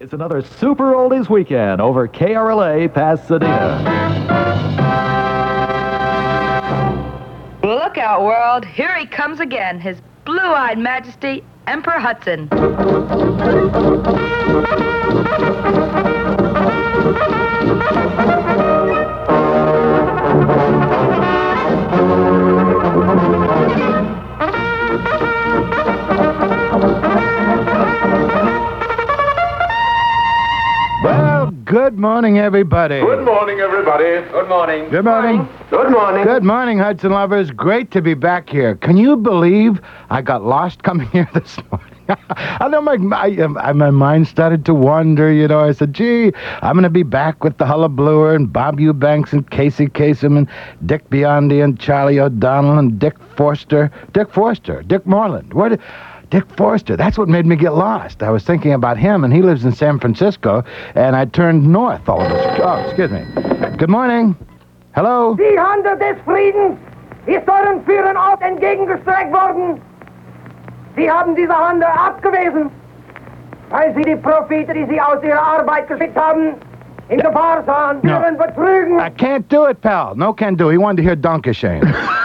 It's another Super Oldies weekend over KRLA Pasadena. Look out, world. Here he comes again, His Blue-Eyed Majesty, Emperor Hudson. Well, good morning, everybody. Good morning, everybody. Good morning. Good morning. Good morning. Good morning, Hudson lovers. Great to be back here. Can you believe I got lost coming here this morning? I know my mind started to wander, you know. I said, gee, I'm going to be back with the Hullabalooer and Bob Eubanks and Casey Kasem and Dick Biondi and Charlie O'Donnell and Dick Forster. Dick Moreland. Dick Forster. That's what made me get lost. I was thinking about him, and he lives in San Francisco, and I turned north all of a sudden. Oh, excuse me. Good morning. Hello? Die Hand des Friedens ist euren Führern auch entgegengestreckt worden. Sie haben diese Hand abgewiesen, weil sie die Profite, die sie aus ihrer Arbeit geschickt haben, in Gefahr sahen, ihren Betrügen. I can't do it, pal. No can do. He wanted to hear Dankeschön.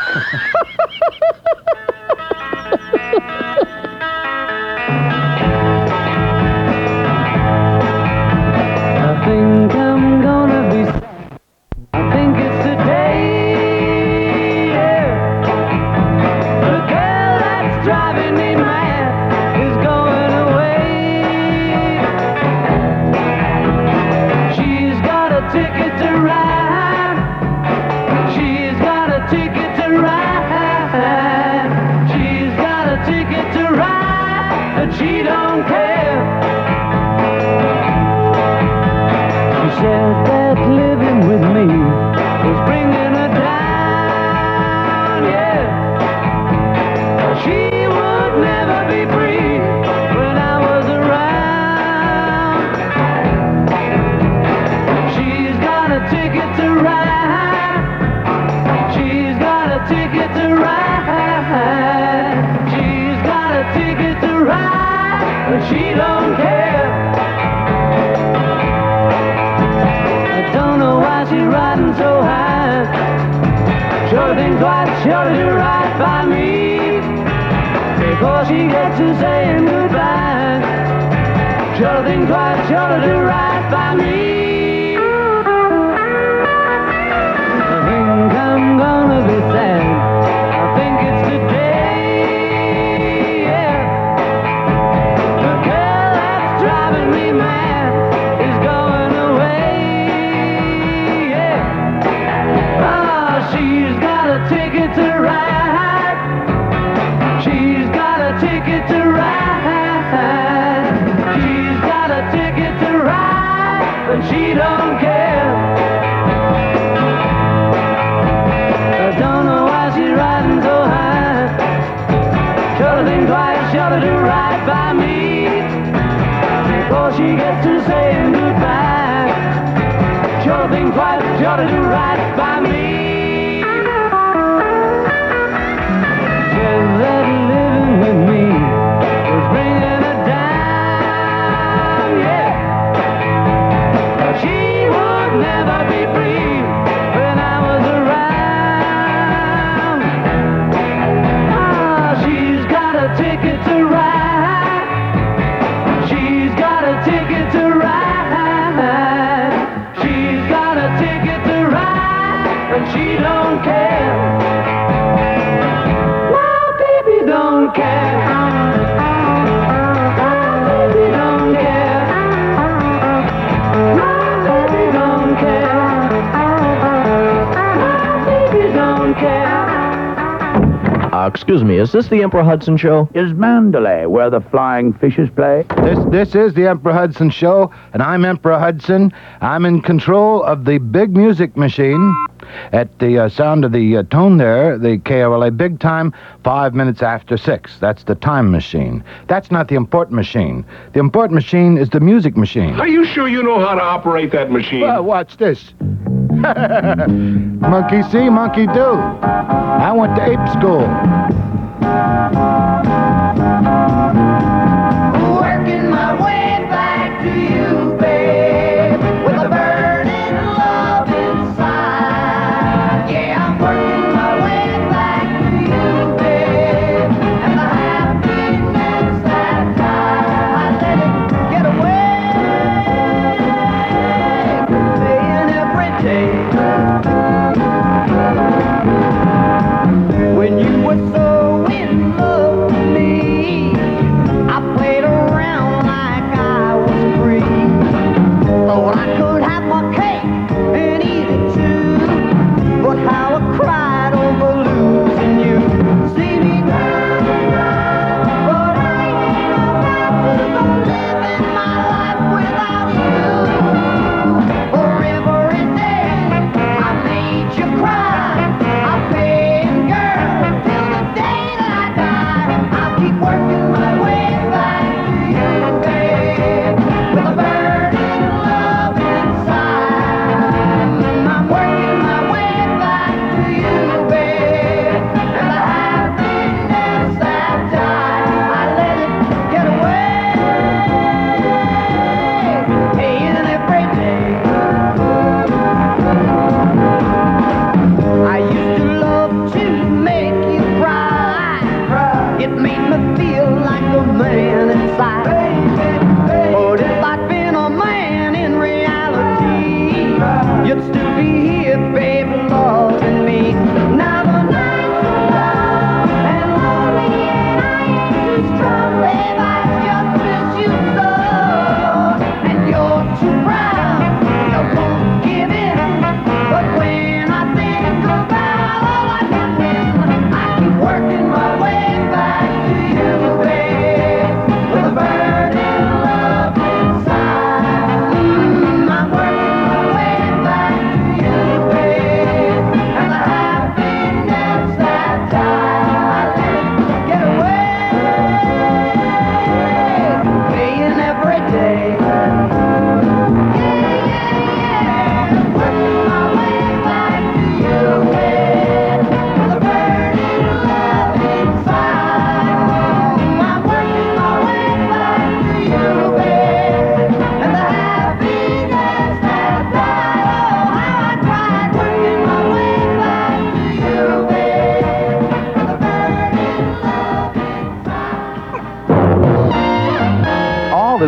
I think I'm gonna be sad. I think it's today, yeah. The girl that's driving me mad is going away. She's got a ticket to ride. She's got a ticket to ride. She's got a ticket to ride, but she don't care. She said that living with me was bringing her down, yeah. She would never be free when I was around. She's got a ticket to ride. She's got a ticket to ride. She's got a ticket to ride, but she don't care. She's riding so high. Sure think twice, sure to do right by me before she gets to saying goodbye. Sure think twice, sure to do right by me. I think I'm gonna be sad. I think it's today, yeah. The girl that's driving me mad is going away. She's got a ticket to ride. She's got a ticket to ride. She's got a ticket to ride, but she don't care. I don't know why she's riding so high. Sure to think twice, sure to do right by me before she gets to saying goodbye. Sure to think twice, sure to do right by me. That living with me was bringing her down, yeah. She would never be free when I was around. She's got a ticket to ride. She's got a ticket to ride. She's got a ticket to ride, and she don't care. Don't care. Baby don't care. Baby don't care. Baby don't care. Excuse me, is this the Emperor Hudson Show? Is Mandalay where the flying fishes play? This is the Emperor Hudson Show, and I'm Emperor Hudson. I'm in control of the big music machine. At the sound of the tone there, the KRLA big time, 5 minutes after 6. That's the time machine. That's not the important machine. The important machine is the music machine. Are you sure you know how to operate that machine? Well, watch this. Monkey see, monkey do. I went to ape school. Working my way back to you.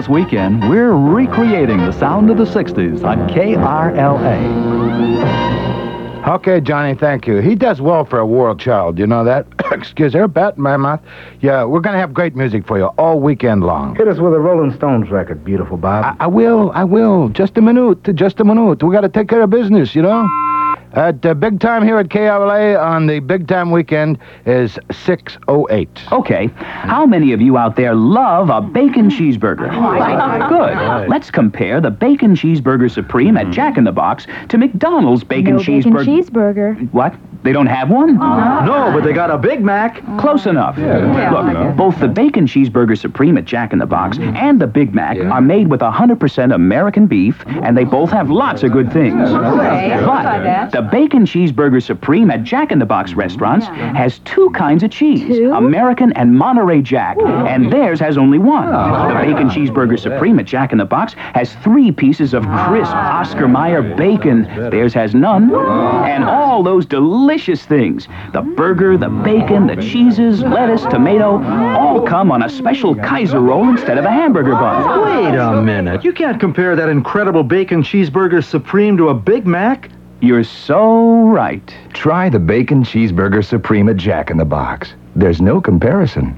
this weekend, we're recreating the sound of the 60s on KRLA. Okay, Johnny, thank you. He does well for a world child, you know that? Excuse me, bat in my mouth. Yeah, we're going to have great music for you all weekend long. Hit us with a Rolling Stones record, beautiful Bob. I will. Just a minute. We got to take care of business, you know? At big time here at KRLA on the big time weekend is 6:08. Okay, how many of you out there love a bacon cheeseburger? Good. Let's compare the Bacon Cheeseburger Supreme at Jack in the Box to McDonald's Bacon Cheeseburger. Cheeseburger. What? They don't have one? No, but they got a Big Mac. Close enough. Look, both the Bacon Cheeseburger Supreme at Jack in the Box and the Big Mac are made with 100% American beef, and they both have lots of good things. But the Bacon Cheeseburger Supreme at Jack in the Box restaurants has two kinds of cheese, American and Monterey Jack, and theirs has only one. The Bacon Cheeseburger Supreme at Jack in the Box has 3 pieces of crisp Oscar Mayer bacon. Theirs has none. And all those delicious things, the burger, the bacon, the cheeses, lettuce, tomato, all come on a special Kaiser roll instead of a hamburger bun. Wait a minute. You can't compare that incredible Bacon Cheeseburger Supreme to a Big Mac. You're so right. Try the Bacon Cheeseburger Supreme at Jack in the Box. There's no comparison.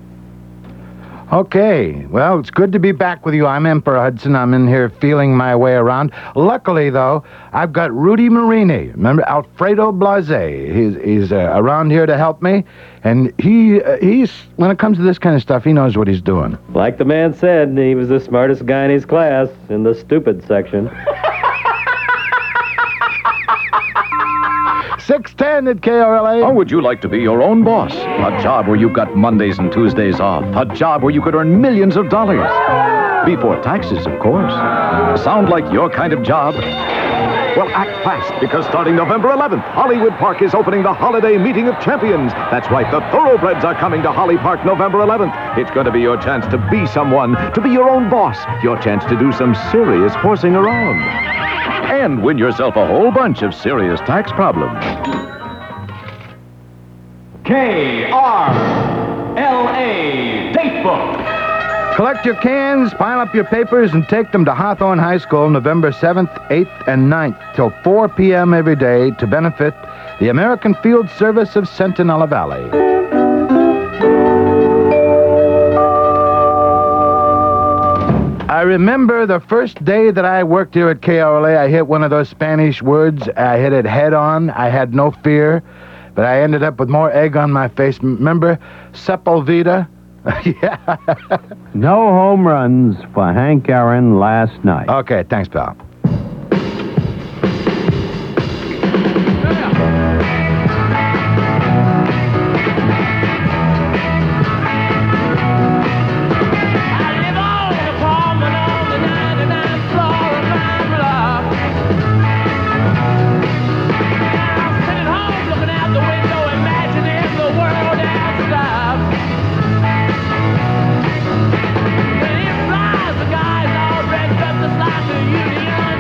Okay, well, it's good to be back with you. I'm Emperor Hudson. I'm in here feeling my way around. Luckily, though, I've got Rudy Marini. Remember Alfredo Blase? He's around here to help me, and he's when it comes to this kind of stuff, he knows what he's doing. Like the man said, he was the smartest guy in his class in the stupid section. 6:10 at KRLA. Or would you like to be your own boss? A job where you've got Mondays and Tuesdays off. A job where you could earn millions of dollars. Before taxes, of course. Sound like your kind of job? Well, act fast, because starting November 11th, Hollywood Park is opening the Holiday Meeting of Champions. That's right, the Thoroughbreds are coming to Holly Park November 11th. It's going to be your chance to be someone, to be your own boss, your chance to do some serious horsing around. And win yourself a whole bunch of serious tax problems. KRLA Datebook. Collect your cans, pile up your papers, and take them to Hawthorne High School November 7th, 8th, and 9th till 4 p.m. every day to benefit the American Field Service of Centinela Valley. I remember the first day that I worked here at KRLA, I hit one of those Spanish words. I hit it head on. I had no fear, but I ended up with more egg on my face. Remember Sepulveda? Yeah. No home runs for Hank Aaron last night. Okay, thanks, pal. When it flies, the guys all dressed up just like the Union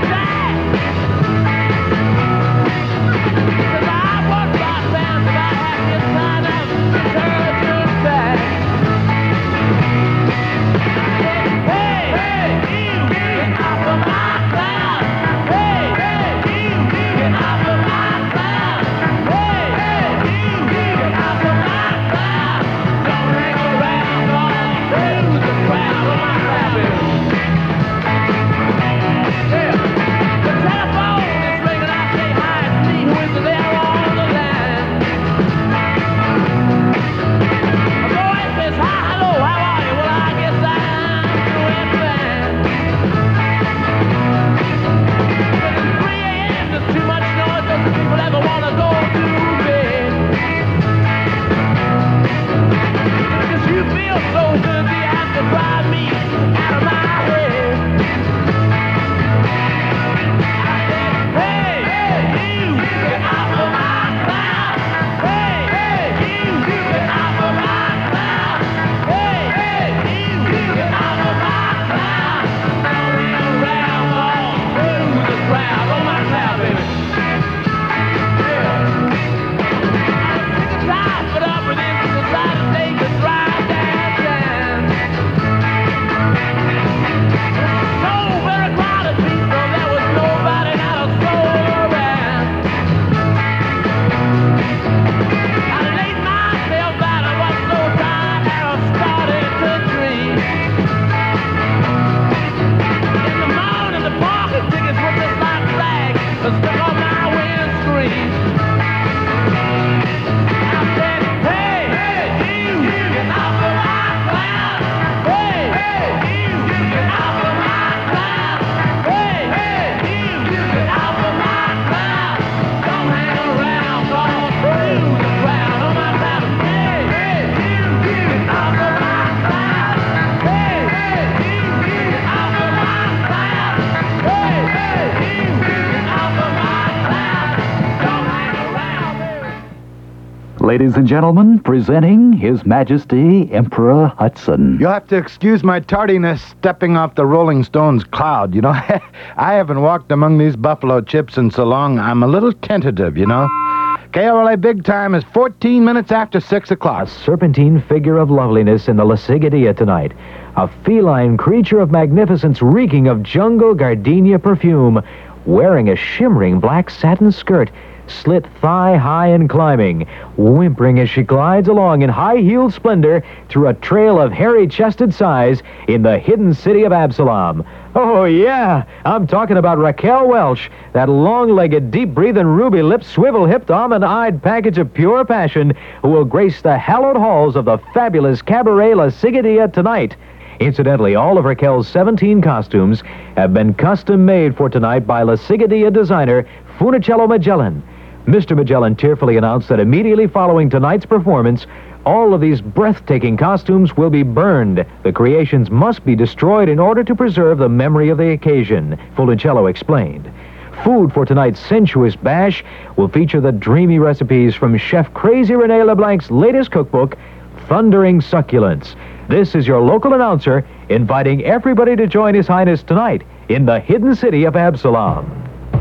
Ladies and gentlemen, presenting His Majesty Emperor Hudson. You'll have to excuse my tardiness stepping off the Rolling Stones cloud. You know, I haven't walked among these buffalo chips in so long, I'm a little tentative, you know. KOLA Big Time is 14 minutes after 6 o'clock. A serpentine figure of loveliness in the La Sigadia tonight. A feline creature of magnificence reeking of jungle gardenia perfume, wearing a shimmering black satin skirt, slit thigh-high and climbing, whimpering as she glides along in high-heeled splendor through a trail of hairy-chested sighs in the hidden city of Absalom. Oh, yeah, I'm talking about Raquel Welch, that long-legged, deep-breathing, ruby-lipped, swivel-hipped, almond-eyed package of pure passion who will grace the hallowed halls of the fabulous Cabaret La Sigadia tonight. Incidentally, all of Raquel's 17 costumes have been custom-made for tonight by La Sigadia designer Funicello Magellan. Mr. Magellan tearfully announced that immediately following tonight's performance, all of these breathtaking costumes will be burned. The creations must be destroyed in order to preserve the memory of the occasion, Funicello explained. Food for tonight's sensuous bash will feature the dreamy recipes from Chef Crazy Rene LeBlanc's latest cookbook, Thundering Succulents. This is your local announcer inviting everybody to join His Highness tonight in the hidden city of Absalom.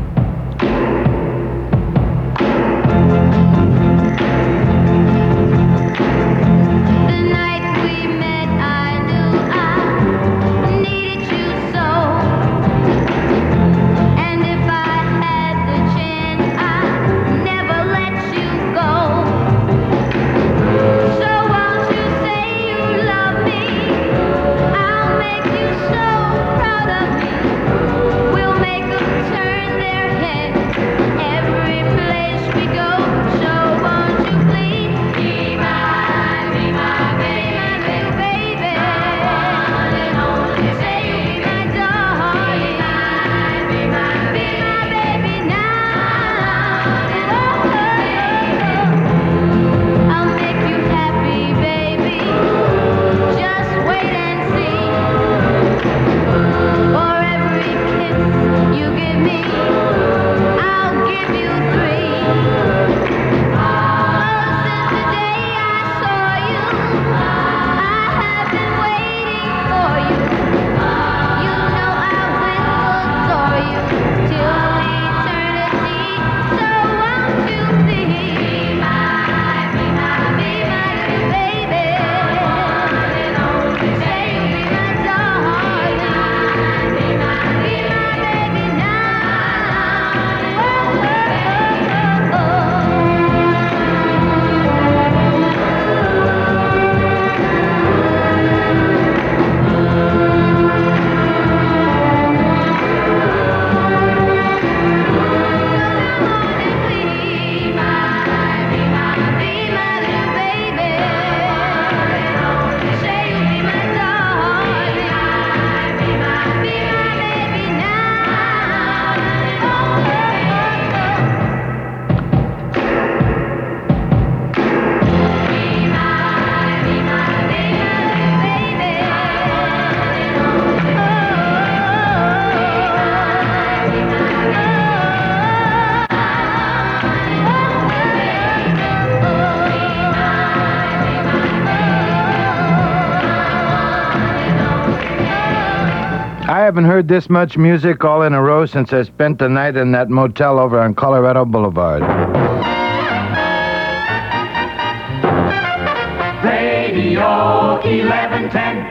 I haven't heard this much music all in a row since I spent the night in that motel over on Colorado Boulevard. Radio 1110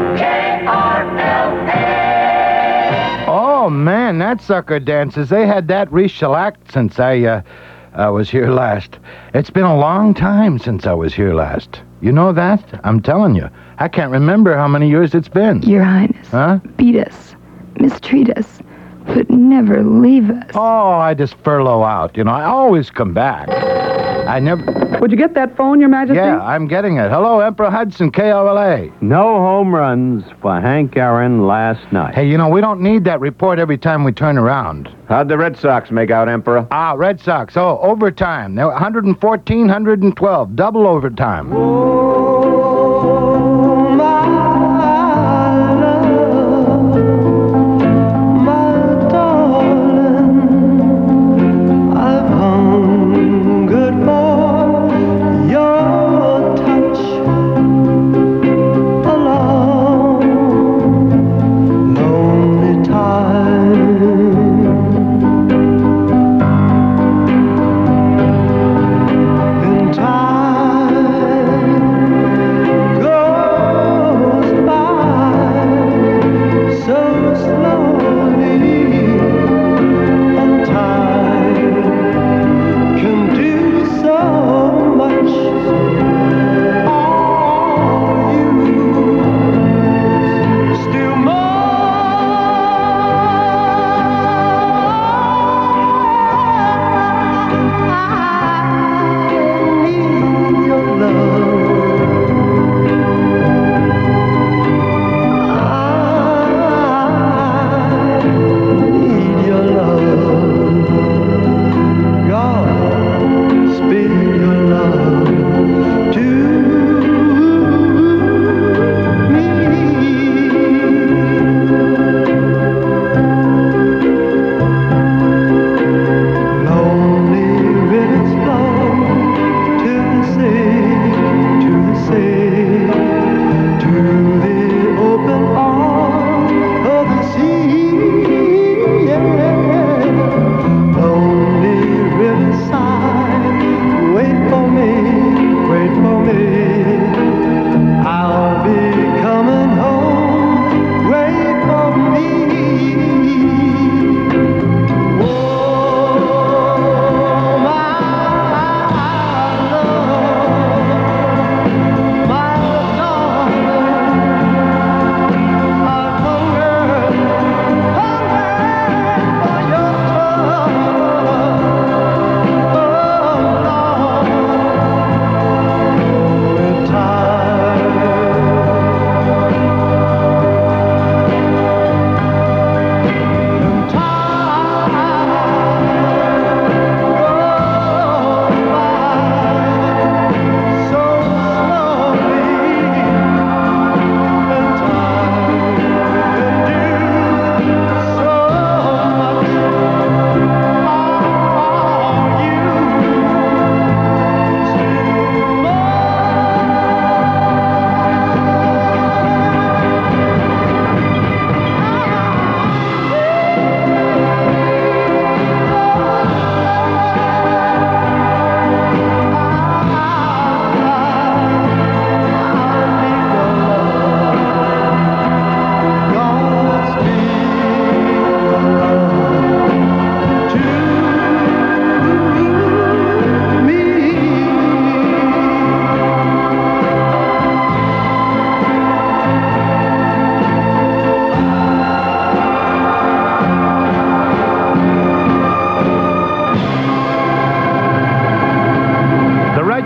KRLA. Oh, man, that sucker dances. They had that re-shellacked since I was here last. It's been a long time since I was here last. You know that? I'm telling you. I can't remember how many years it's been. Your Highness. Huh? Beat us, mistreat us, but never leave us. Oh, I just furlough out. You know, I always come back. I never... Would you get that phone, Your Majesty? Yeah, I'm getting it. Hello, Emperor Hudson, KOLA. No home runs for Hank Aaron last night. Hey, you know, we don't need that report every time we turn around. How'd the Red Sox make out, Emperor? Ah, Red Sox. Oh, overtime. They were 114, 112. Double overtime.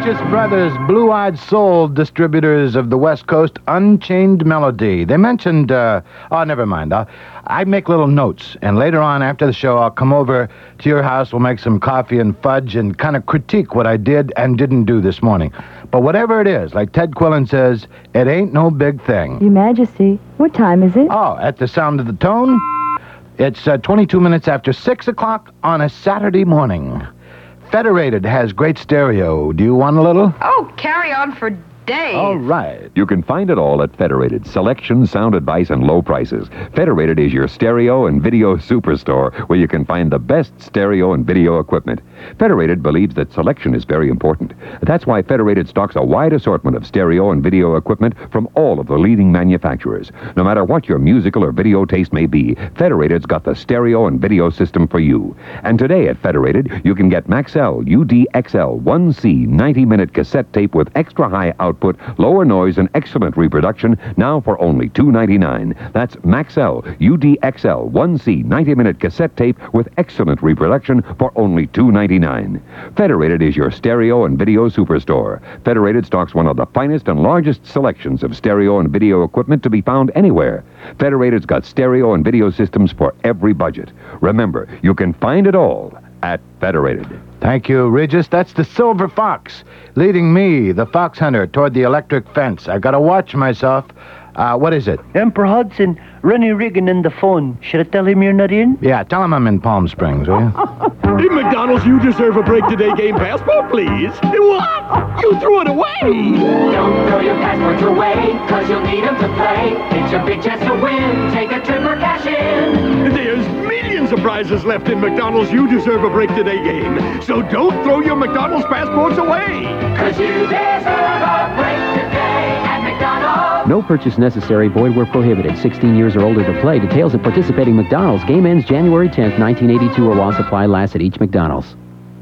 Righteous Brothers, Blue-Eyed Soul, distributors of the West Coast, Unchained Melody. They mentioned, never mind. I make little notes, and later on after the show, I'll come over to your house, we'll make some coffee and fudge and kind of critique what I did and didn't do this morning. But whatever it is, like Ted Quillen says, it ain't no big thing. Your Majesty, what time is it? Oh, at the sound of the tone, it's 22 minutes after 6 o'clock on a Saturday morning. Federated has great stereo. Do you want a little? Oh, carry on for days. All right. You can find it all at Federated. Selection, sound advice, and low prices. Federated is your stereo and video superstore where you can find the best stereo and video equipment. Federated believes that selection is very important. That's why Federated stocks a wide assortment of stereo and video equipment from all of the leading manufacturers. No matter what your musical or video taste may be, Federated's got the stereo and video system for you. And today at Federated, you can get Maxell UDXL 1C 90-minute cassette tape with extra high output, lower noise, and excellent reproduction now for only $2.99. That's Maxell UDXL 1C 90-minute cassette tape with excellent reproduction for only $2.99. Federated is your stereo and video superstore. Federated stocks one of the finest and largest selections of stereo and video equipment to be found anywhere. Federated's got stereo and video systems for every budget. Remember, you can find it all at Federated. Thank you, Regis. That's the Silver Fox, leading me, the fox hunter, toward the electric fence. I gotta watch myself. What is it? Emperor Hudson, Rennie Regan in the phone. Should I tell him you're not in? Yeah, tell him I'm in Palm Springs, will you? Hey, McDonald's, you deserve a break today game passport, please. What? You threw it away. Don't throw your passports away, cause you'll need them to play. It's your big chance to win. Take a trip or cash in. There's millions of prizes left in McDonald's You Deserve a Break Today game. So don't throw your McDonald's passports away. Cause you deserve a break today at McDonald's. No purchase necessary, void where prohibited. 16 years or older to play. Details at participating McDonald's. Game ends January 10th, 1982, or while supply lasts at each McDonald's.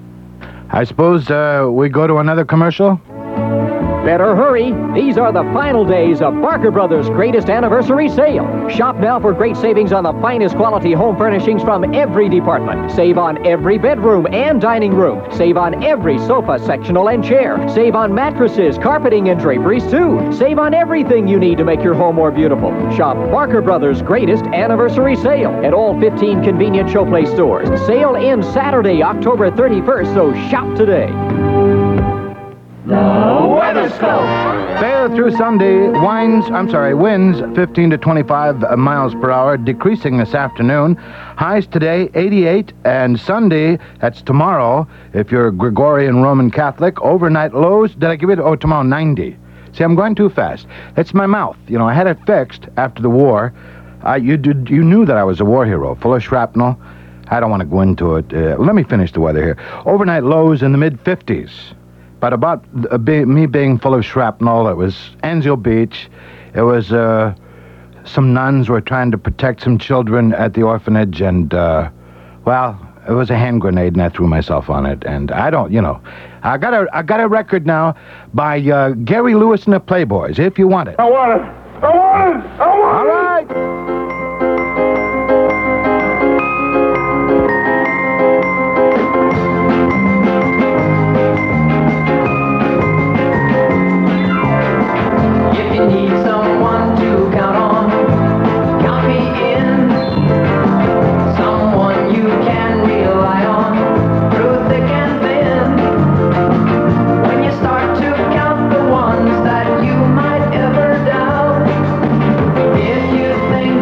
I suppose we go to another commercial? Better hurry. These are the final days of Barker Brothers' greatest anniversary sale. Shop now for great savings on the finest quality home furnishings from every department. Save on every bedroom and dining room. Save on every sofa, sectional, and chair. Save on mattresses, carpeting, and draperies, too. Save on everything you need to make your home more beautiful. Shop Barker Brothers' greatest anniversary sale at all 15 convenient Showplace stores. Sale ends Saturday, October 31st, so shop today. The Weatherscope. Fair through Sunday, winds 15 to 25 miles per hour, decreasing this afternoon. Highs today, 88, and Sunday, that's tomorrow, if you're Gregorian Roman Catholic, overnight lows, did I give it? Oh, tomorrow, 90. See, I'm going too fast. It's my mouth. You know, I had it fixed after the war. You knew that I was a war hero, full of shrapnel. I don't want to go into it. Let me finish the weather here. Overnight lows in the mid-50s. But about me being full of shrapnel, it was Anzio Beach. It was some nuns were trying to protect some children at the orphanage, and, it was a hand grenade, and I threw myself on it. And I don't, I got a record now by Gary Lewis and the Playboys, if you want it. I want it. I want it. I want All it. right. Need someone to count on, count me in. Someone you can rely on, through thick and thin. When you start to count the ones that you might ever doubt, if you think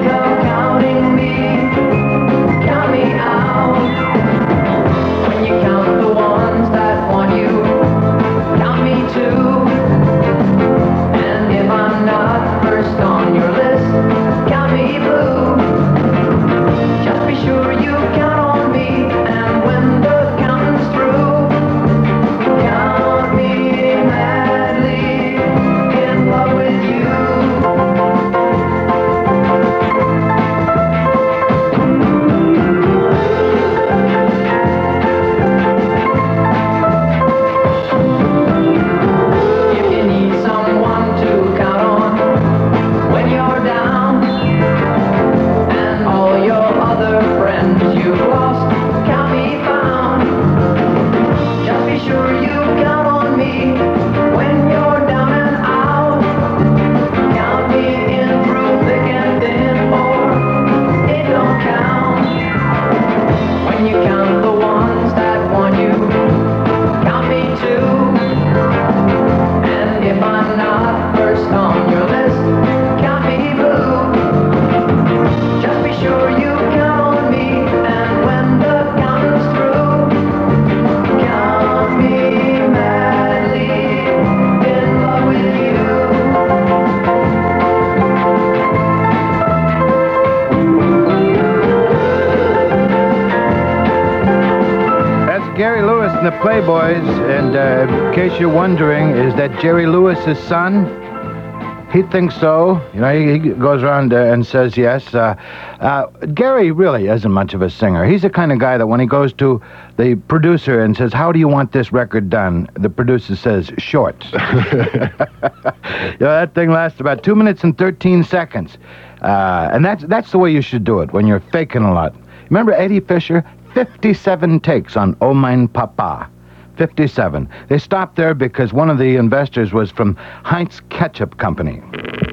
Gary Lewis and the Playboys, and in case you're wondering, is that Jerry Lewis's son? He thinks so. You know, he goes around and says yes. Gary really isn't much of a singer. He's the kind of guy that when he goes to the producer and says, "How do you want this record done?" the producer says, "Short." You know, that thing lasts about 2 minutes and 13 seconds. And that's the way you should do it when you're faking a lot. Remember Eddie Fisher? 57 takes on Oh Mein Papa. 57. They stopped there because one of the investors was from Heinz Ketchup Company.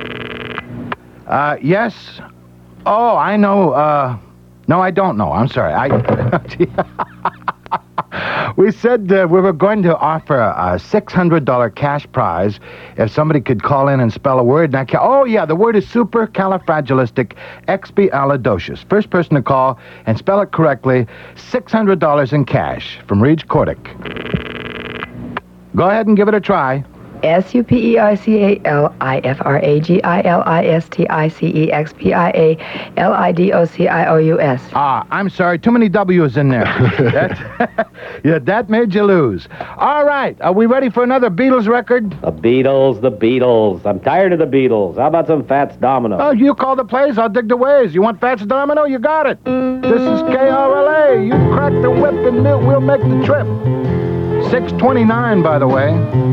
Yes? Oh, I know. No, I don't know. I'm sorry. We said we were going to offer a $600 cash prize if somebody could call in and spell a word. Oh, yeah, the word is supercalifragilisticexpialidocious. First person to call and spell it correctly, $600 in cash from Reg Cordic. Go ahead and give it a try. supercalifragilisticexpialidocious. I'm sorry, too many W's in there. Yeah, that made you lose. All right, are we ready for another Beatles record? The Beatles. I'm tired of the Beatles. How about some Fats Domino? Oh, you call the plays, I'll dig the ways. You want Fats Domino? You got it. This is KRLA. You crack the whip and we'll make the trip. 6:29, by the way.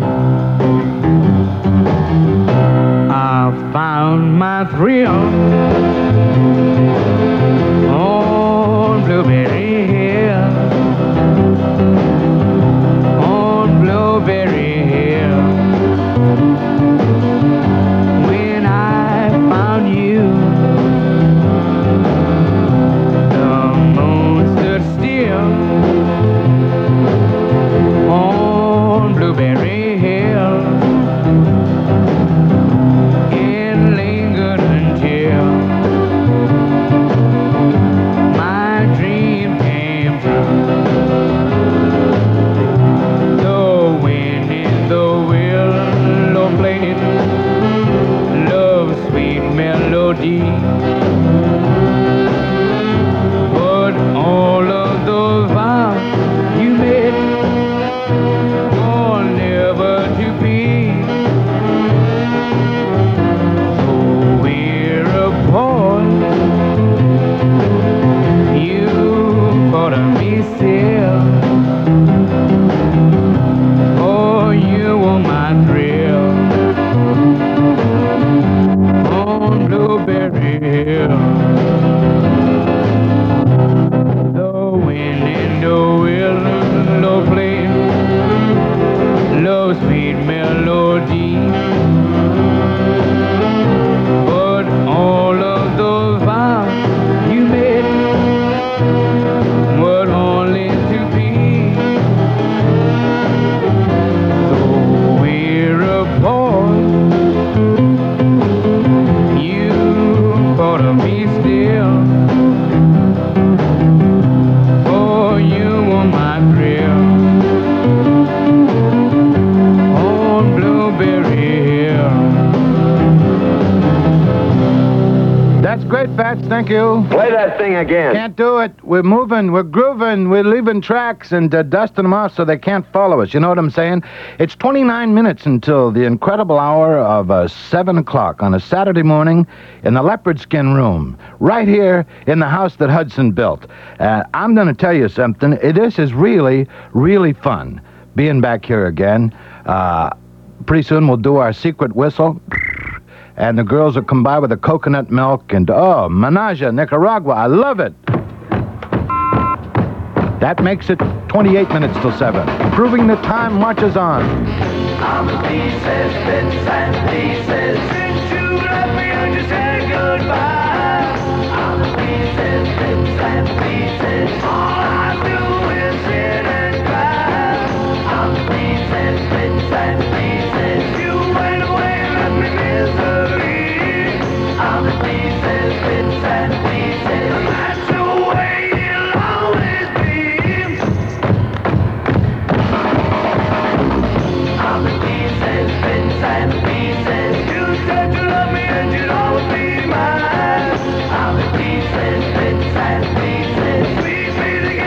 I found my thrill on Blueberry Hill. On Blueberry Hill. When I found you, the moon stood still on Blueberry Hill. It lingered until my dream came true. The wind in the willow played love's sweet melody. But all of those vows you made were never to be. So we're apart. You caught me still. Oh, you were my thrill on Blueberry Hill. The wind in the willow played love's sweet melody. But all of those vows you made were only to be. So we're apart. You caught me still. Oh, you were my thrill on Blueberry Hill. That's great, Fats. Thank you. Play that thing again. Can't do it. We're moving. We're grooving. We're leaving tracks and dusting them off so they can't follow us. You know what I'm saying? It's 29 minutes until the incredible hour of 7 o'clock on a Saturday morning in the Leopard Skin Room, right here in the house that Hudson built. I'm going to tell you something. This is really, really fun being back here again. Pretty soon we'll do our secret whistle. And the girls will come by with the coconut milk and, oh, Manaja, Nicaragua. I love it. That makes it 28 minutes till 7. Proving the time marches on. I'm the pieces, bits and pieces. Since you left me, I just said goodbye. I'm the pieces, bits and pieces. All I do is sit and cry. I'm the pieces, bits and pieces. You went away and left me misery. I'm the pieces, bits and pieces. And that's the way it'll always be. I'm the pieces, bits and pieces. You said you love me and you'd always be mine. I'm the pieces, bits and pieces. Squeeze me together.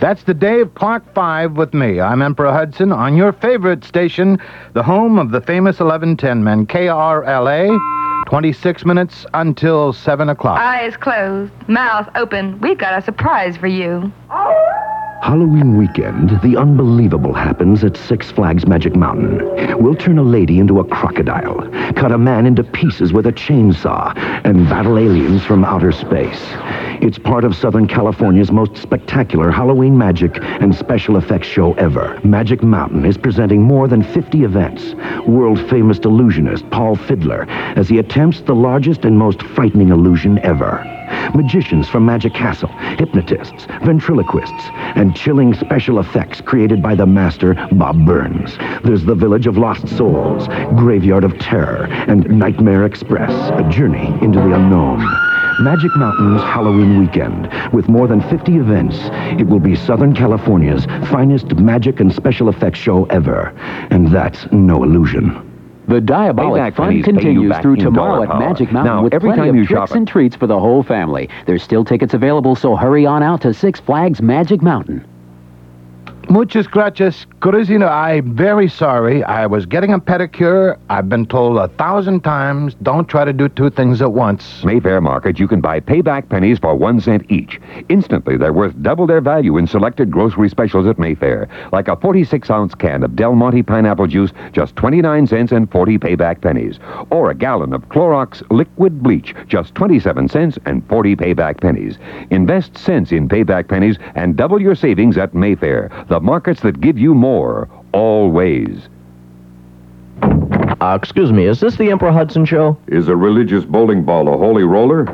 That's the Dave Clark 5 with me. I'm Emperor Hudson on your favorite station, the home of the famous 1110 men, KRLA, 26 minutes until 7 o'clock. Eyes closed, mouth open. We've got a surprise for you. Halloween weekend, the unbelievable happens at Six Flags Magic Mountain. We'll turn a lady into a crocodile, cut a man into pieces with a chainsaw, and battle aliens from outer space. It's part of Southern California's most spectacular Halloween magic and special effects show ever. Magic Mountain is presenting more than 50 events. World-famous illusionist Paul Fiddler as he attempts the largest and most frightening illusion ever. Magicians from Magic Castle, hypnotists, ventriloquists, and chilling special effects created by the master Bob Burns. There's the Village of Lost Souls, Graveyard of Terror, and Nightmare Express, a journey into the unknown. Magic Mountain's Halloween weekend. With more than 50 events, it will be Southern California's finest magic and special effects show ever. And that's no illusion. The Diabolic Fun continues through tomorrow at Magic Mountain with plenty of tricks and treats for the whole family. There's still tickets available, so hurry on out to Six Flags Magic Mountain. Muchas gracias, Cruzino. I'm very sorry. I was getting a pedicure. I've been told 1,000 times, don't try to do two things at once. Mayfair Market, you can buy payback pennies for 1 cent each. Instantly, they're worth double their value in selected grocery specials at Mayfair. Like a 46-ounce can of Del Monte pineapple juice, just 29 cents and 40 payback pennies. Or a gallon of Clorox liquid bleach, just 27 cents and 40 payback pennies. Invest cents in payback pennies and double your savings at Mayfair. The markets that give you more, always. Excuse me, is this the Emperor Hudson Show? Is a religious bowling ball a holy roller?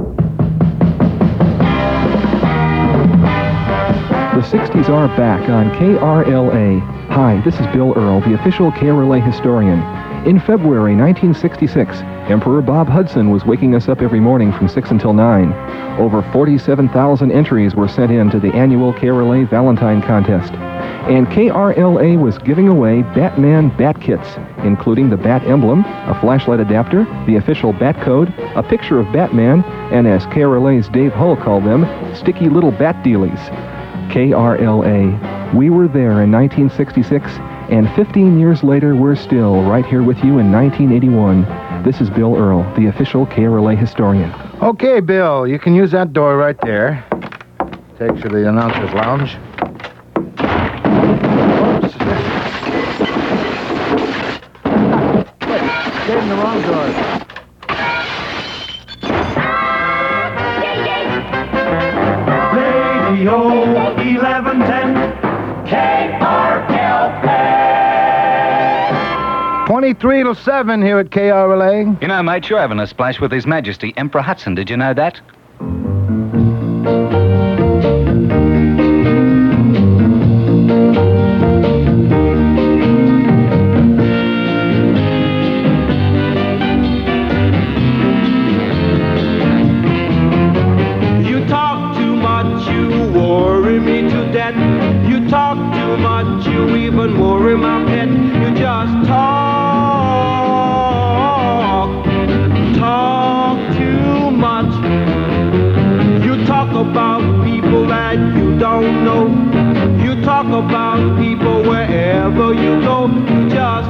The 60s are back on KRLA. Hi, this is Bill Earl, the official KRLA historian. In February 1966, Emperor Bob Hudson was waking us up every morning from 6 until 9. Over 47,000 entries were sent in to the annual KRLA Valentine Contest. And KRLA was giving away Batman Bat Kits, including the Bat Emblem, a flashlight adapter, the official Bat Code, a picture of Batman, and as KRLA's Dave Hull called them, sticky little bat dealies. KRLA. We were there in 1966, and 15 years later, we're still right here with you in 1981. This is Bill Earl, the official KRLA historian. Okay, Bill, you can use that door right there. Takes you to the announcer's lounge. Oops. Stayed in the wrong door. Radio 1110 KRLA. 23 till 7 here at KRLA. You know, mate, you're having a splash with His Majesty Emperor Hudson. Did you know that? You talk too much, you worry me to death. You talk too much, you even worry my pet. You just talk too much. You talk about people that you don't know. You talk about people wherever you go. You just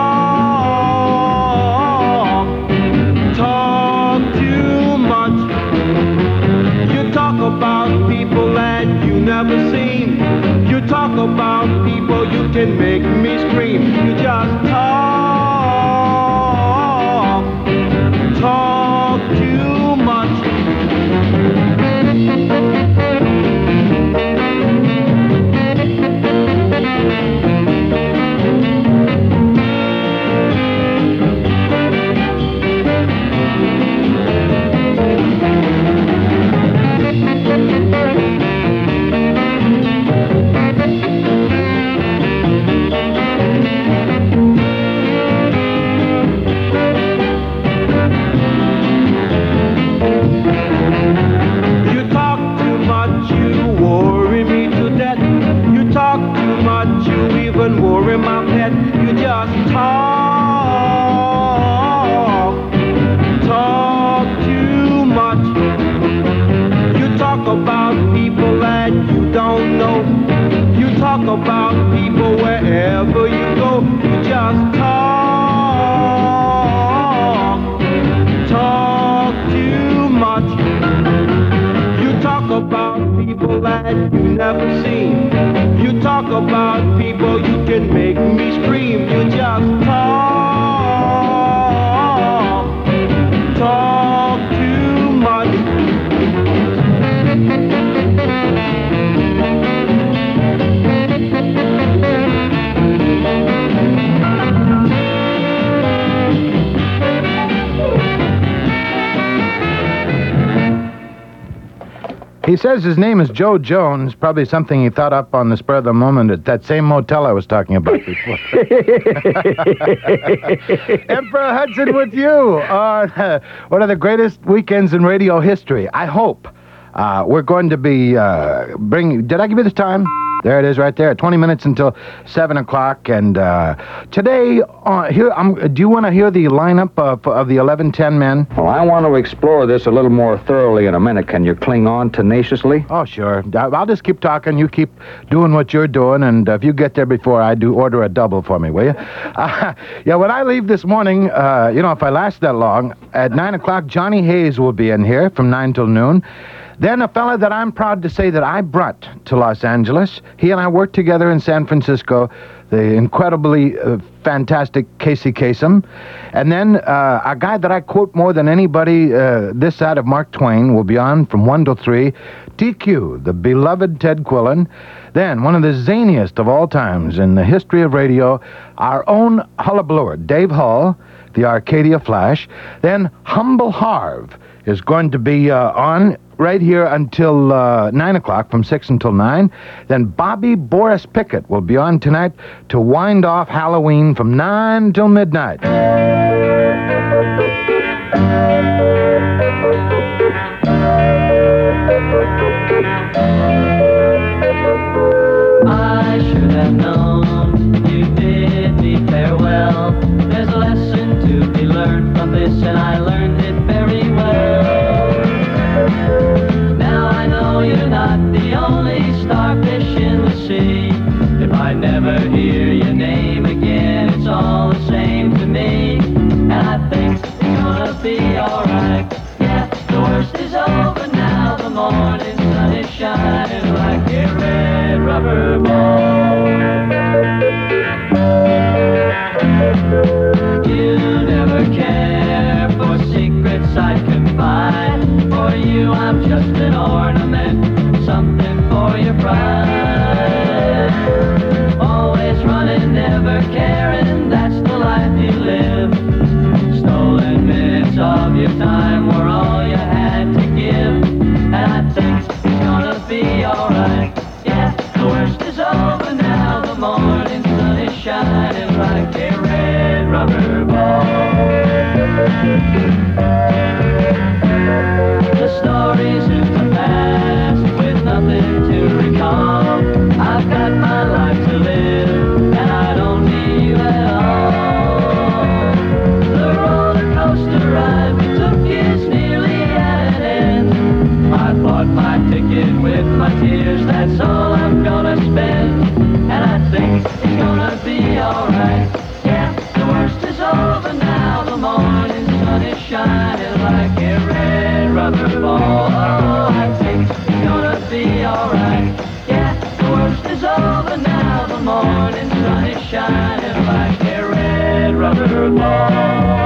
talk too much. You talk about people that you never seen. You talk about people you can make me scream. You just talk too much. about people, you can make me scream. You just talk too much. He says his name is Joe Jones, probably something he thought up on the spur of the moment at that same motel I was talking about before. Emperor Hudson with you on one of the greatest weekends in radio history. I hope we're going to be bringing... Did I give you the time? There it is right there, 20 minutes until 7 o'clock. And today, do you want to hear the lineup of the 1110 men? Well, I want to explore this a little more thoroughly in a minute. Can you cling on tenaciously? Oh, sure. I'll just keep talking. You keep doing what you're doing. And if you get there before I do, order a double for me, will you? Yeah, when I leave this morning, if I last that long, at 9 o'clock, Johnny Hayes will be in here from 9 till noon. Then a fella that I'm proud to say that I brought to Los Angeles. He and I worked together in San Francisco, the incredibly fantastic Casey Kasem. And then a guy that I quote more than anybody this side of Mark Twain will be on from 1 till 3, TQ, the beloved Ted Quillen. Then one of the zaniest of all times in the history of radio, our own hullabalooer, Dave Hull, the Arcadia Flash. Then Humble Harv is going to be on right here until 9 o'clock, from 6 until 9. Then Bobby Boris Pickett will be on tonight to wind off Halloween from 9 till midnight. I should have known you bid me farewell. There's a lesson to be learned from this, and I learned it very well. Now I know you're not the only starfish in the sea. If I never hear your name again, it's all the same to me. And I think it's gonna be alright. Yeah, the worst is over now. The morning sun is shining like a red rubber ball. You never care for secrets I confide. For you I'm just an ornament, something for your pride. Always running, never caring, that's the life you live. Stolen minutes of your time were all you had to give. And I think it's gonna be alright. Yeah, the worst is over now. The morning sun is shining like a red rubber ball. The stories of the past with nothing to recall. I've got my life to live, and I don't need you at all. The roller coaster ride we took is nearly at an end. I bought my ticket with my tears, that's all I'm gonna spend. And I think it's gonna be alright. Yeah, the worst is over now. The morning sun is shining like a red rubber ball. Oh, I think it's gonna be alright. Yeah, the worst is over now. The morning sun is shining like a red rubber ball.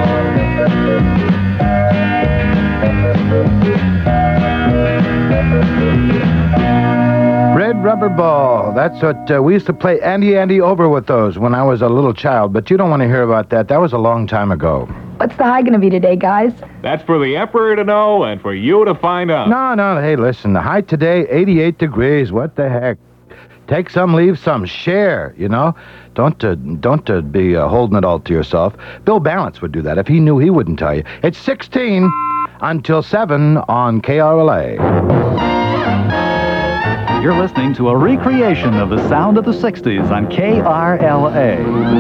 Red Rubber Ball. That's what we used to play Andy Over with those when I was a little child, but you don't want to hear about that. That was a long time ago. What's the high going to be today, guys? That's for the Emperor to know and for you to find out. No, hey, listen, the high today, 88 degrees. What the heck? Take some, leave some, share, you know? Don't be holding it all to yourself. Bill Balance would do that if he knew he wouldn't tell you. It's 16 until 7 on KRLA. You're listening to a recreation of the sound of the 60s on KRLA.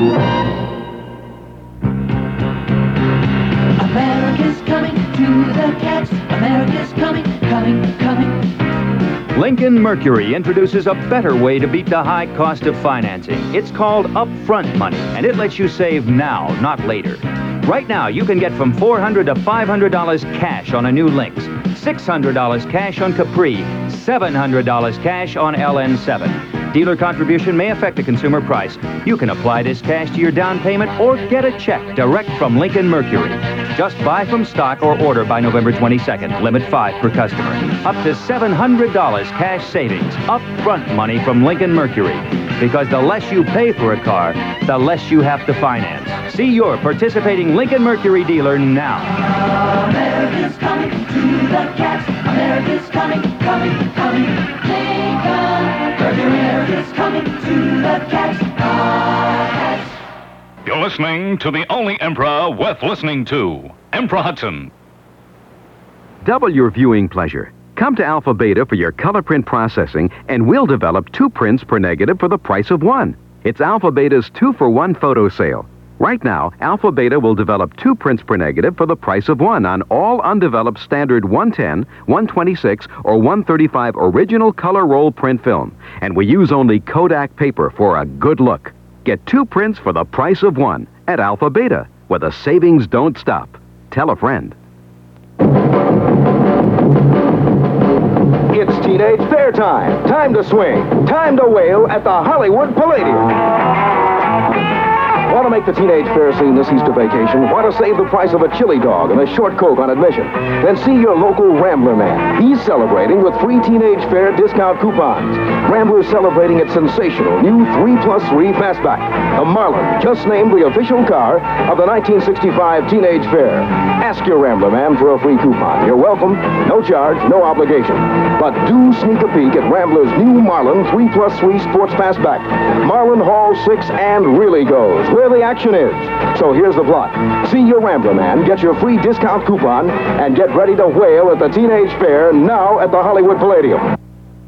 America's coming to the cats. America's coming. Lincoln Mercury introduces a better way to beat the high cost of financing. It's called upfront money, and it lets you save now, not later. Right now, you can get from $400 to $500 cash on a new Lynx, $600 cash on Capri, $700 cash on LN7. Dealer contribution may affect the consumer price. You can apply this cash to your down payment or get a check direct from Lincoln Mercury. Just buy from stock or order by November 22nd. Limit 5 per customer. Up to $700 cash savings. Upfront money from Lincoln Mercury. Because the less you pay for a car, the less you have to finance. See your participating Lincoln Mercury dealer now. America's coming to the cats. America's coming. Lincoln Mercury. America's coming to the cats. You're listening to the only Emperor worth listening to, Emperor Hudson. Double your viewing pleasure. Come to Alpha Beta for your color print processing, and we'll develop 2 prints per negative for the price of 1. It's Alpha Beta's 2-for-1 photo sale. Right now, Alpha Beta will develop 2 prints per negative for the price of 1 on all undeveloped standard 110, 126, or 135 original color roll print film. And we use only Kodak paper for a good look. Get 2 prints for the price of 1 at Alpha Beta, where the savings don't stop. Tell a friend. It's teenage fair time. Time to swing. Time to wail at the Hollywood Palladium. Want to make the teenage fair scene this Easter vacation? Want to save the price of a chili dog and a short Coke on admission? Then see your local Rambler man. He's celebrating with free teenage fair discount coupons. Rambler's celebrating its sensational new 3+3 Fastback. The Marlin, just named the official car of the 1965 Teenage Fair. Ask your Rambler man for a free coupon. You're welcome. No charge, no obligation. But do sneak a peek at Rambler's new Marlin 3+3 Sports Fastback. Marlin hauls 6 and really goes where the action is. So here's the plot. See your Rambler man, get your free discount coupon, and get ready to wail at the Teenage Fair now at the Hollywood Palladium.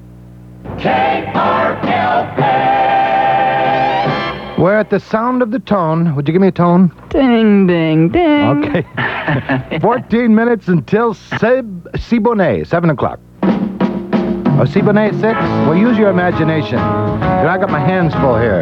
We're at the sound of the tone. Would you give me a tone? Ding, ding, ding. Okay. 14 minutes until Siboney, 7 o'clock. Oh, Siboney 6? Well, use your imagination. I got my hands full here.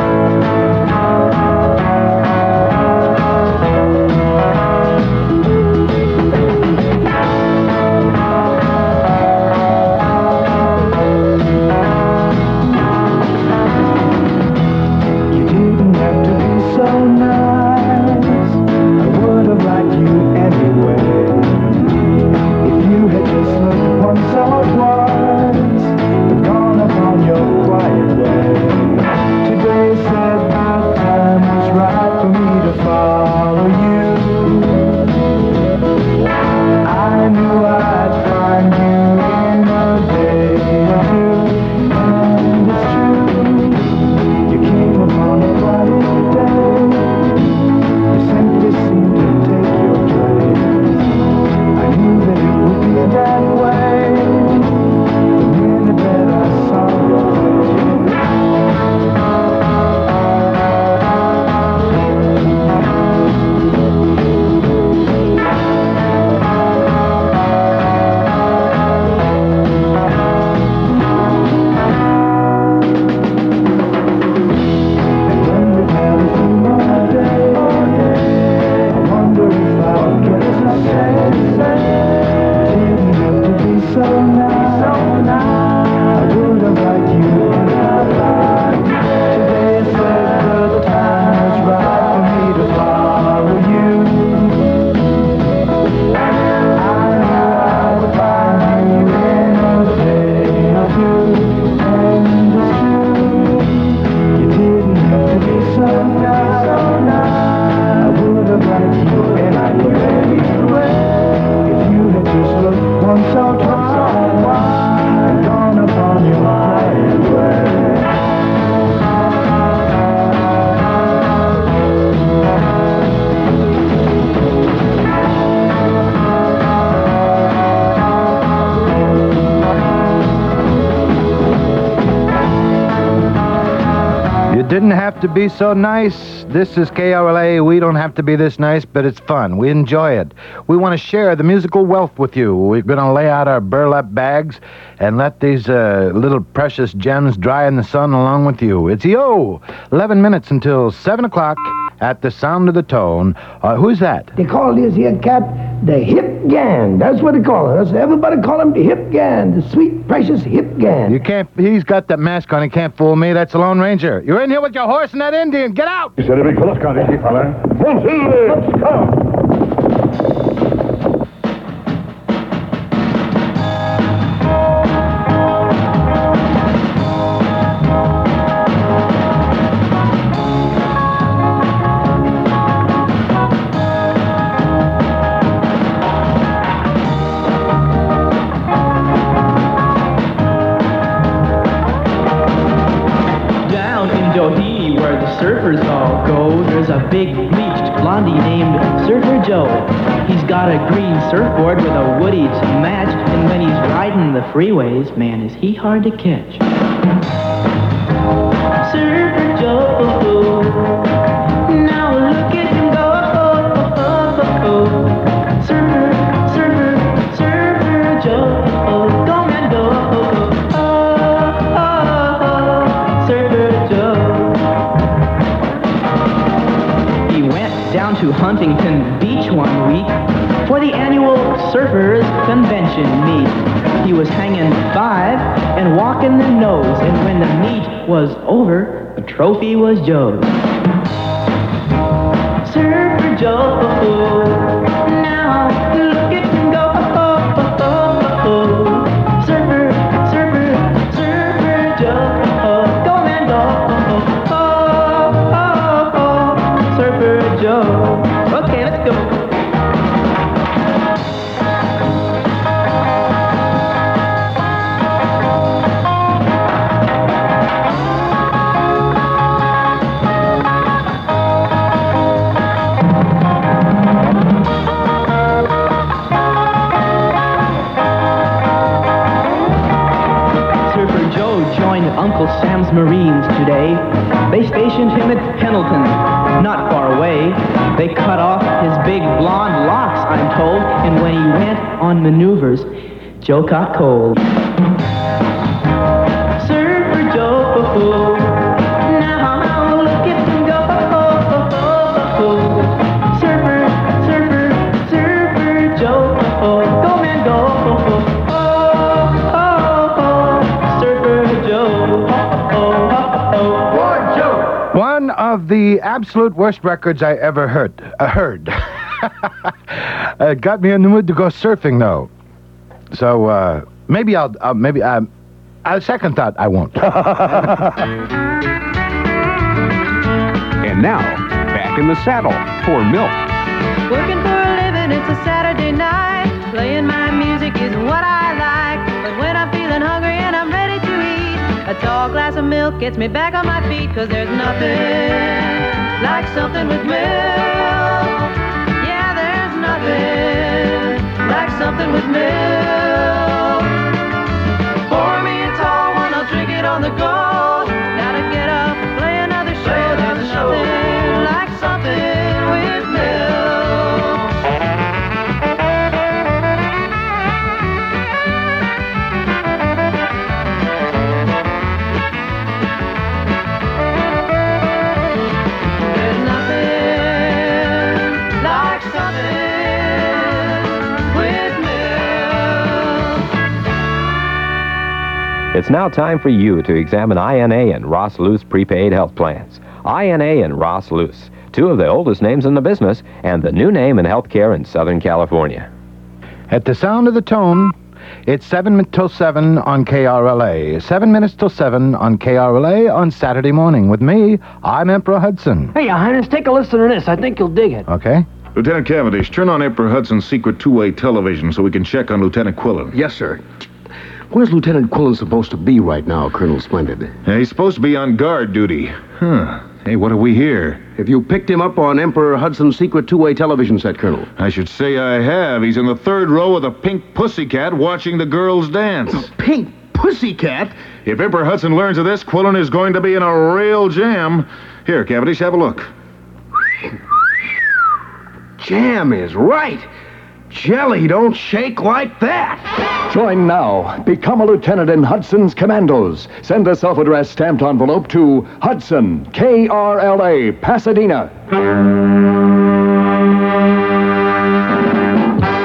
Didn't have to be so nice. This is KRLA. We don't have to be this nice, but it's fun. We enjoy it. We want to share the musical wealth with you. We're going to lay out our burlap bags and let these little precious gems dry in the sun along with you. It's 11 minutes until 7 o'clock at the sound of the tone. Who's that? They call this here cat The Hip Gan. That's what they call it. Everybody call him the Hip Gan. The sweet, precious Hip Gan. You can't... He's got that mask on. He can't fool me. That's the Lone Ranger. You're in here with your horse and that Indian. Get out! You said a big fellow's got it, fella. Let's go! Surfers all go. There's a big bleached blondie named Surfer Joe. He's got a green surfboard with a woody to match, and when he's riding the freeways, man, is he hard to catch. Surfer Joe, now look at him go. Surfer Joe, go man go. Surfer Joe. Down to Huntington Beach one week for the annual Surfers Convention meet. He was hanging 5 and walking the nose, and when the meet was over, the trophy was Joe's. Surfer Joe, now look at him go. Surfer Joe, go man go. Surfer Joe. Okay, let's go. Surfer Joe joined Uncle Sam's Marines today. They stationed him at Pendleton, not far away. They cut off his big blonde locks, I'm told, and when he went on maneuvers, Joe caught cold. Surfer Joe, now look at him go. Surfer Joe, go man go. Surfer Joe, Boy, Joe. One of the absolute worst records I ever heard. It got me in the mood to go surfing, though. So maybe I'll second thought. I won't. And now, back in the saddle for Milk. Working for a living, it's a Saturday night. Playing my music is what I like. But when I'm feeling hungry and I'm ready to eat, a tall glass of milk gets me back on my feet. 'Cause there's nothing like something with milk. Yeah, there's nothing like something with milk. Pour me a tall one, I'll drink it on the go. Gotta get up, play another show. There's nothing like something with milk. There's nothing like something with milk. It's now time for you to examine INA and Ross Luce prepaid health plans. INA and Ross Luce, two of the oldest names in the business and the new name in healthcare in Southern California. At the sound of the tone, it's 7 till 7 on KRLA. 7 minutes till 7 on KRLA on Saturday morning. With me, I'm Emperor Hudson. Hey, Your Highness, take a listen to this. I think you'll dig it. Okay. Lieutenant Cavendish, turn on Emperor Hudson's secret two-way television so we can check on Lieutenant Quillen. Yes, sir. Where's Lieutenant Quillen supposed to be right now, Colonel Splendid? He's supposed to be on guard duty. Huh. Hey, what do we hear? Have you picked him up on Emperor Hudson's secret two-way television set, Colonel? I should say I have. He's in the third row of the Pink Pussycat watching the girls dance. The Pink Pussycat? If Emperor Hudson learns of this, Quillen is going to be in a real jam. Here, Cavendish, have a look. Jam is right. Jelly don't shake like that. Join now. Become a lieutenant in Hudson's Commandos. Send a self-addressed stamped envelope to Hudson, KRLA, Pasadena.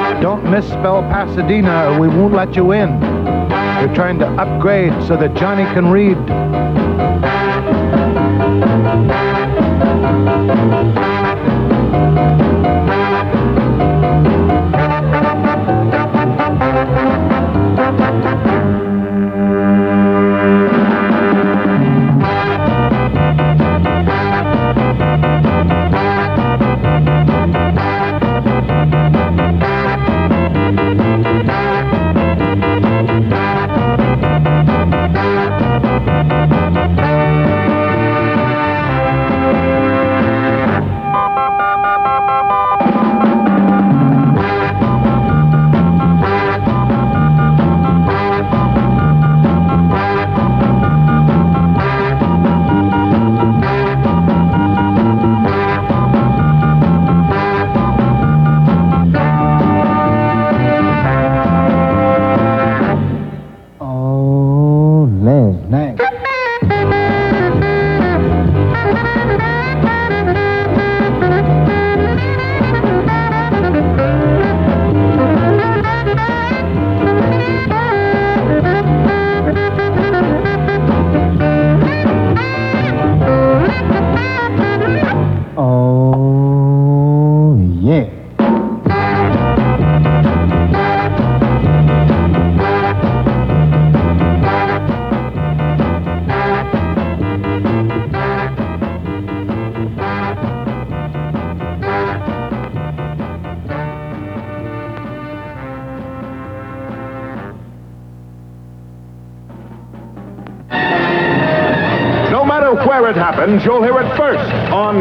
misspell Pasadena or we won't let you in. They're trying to upgrade so that Johnny can read. Where it happens, you'll hear it first on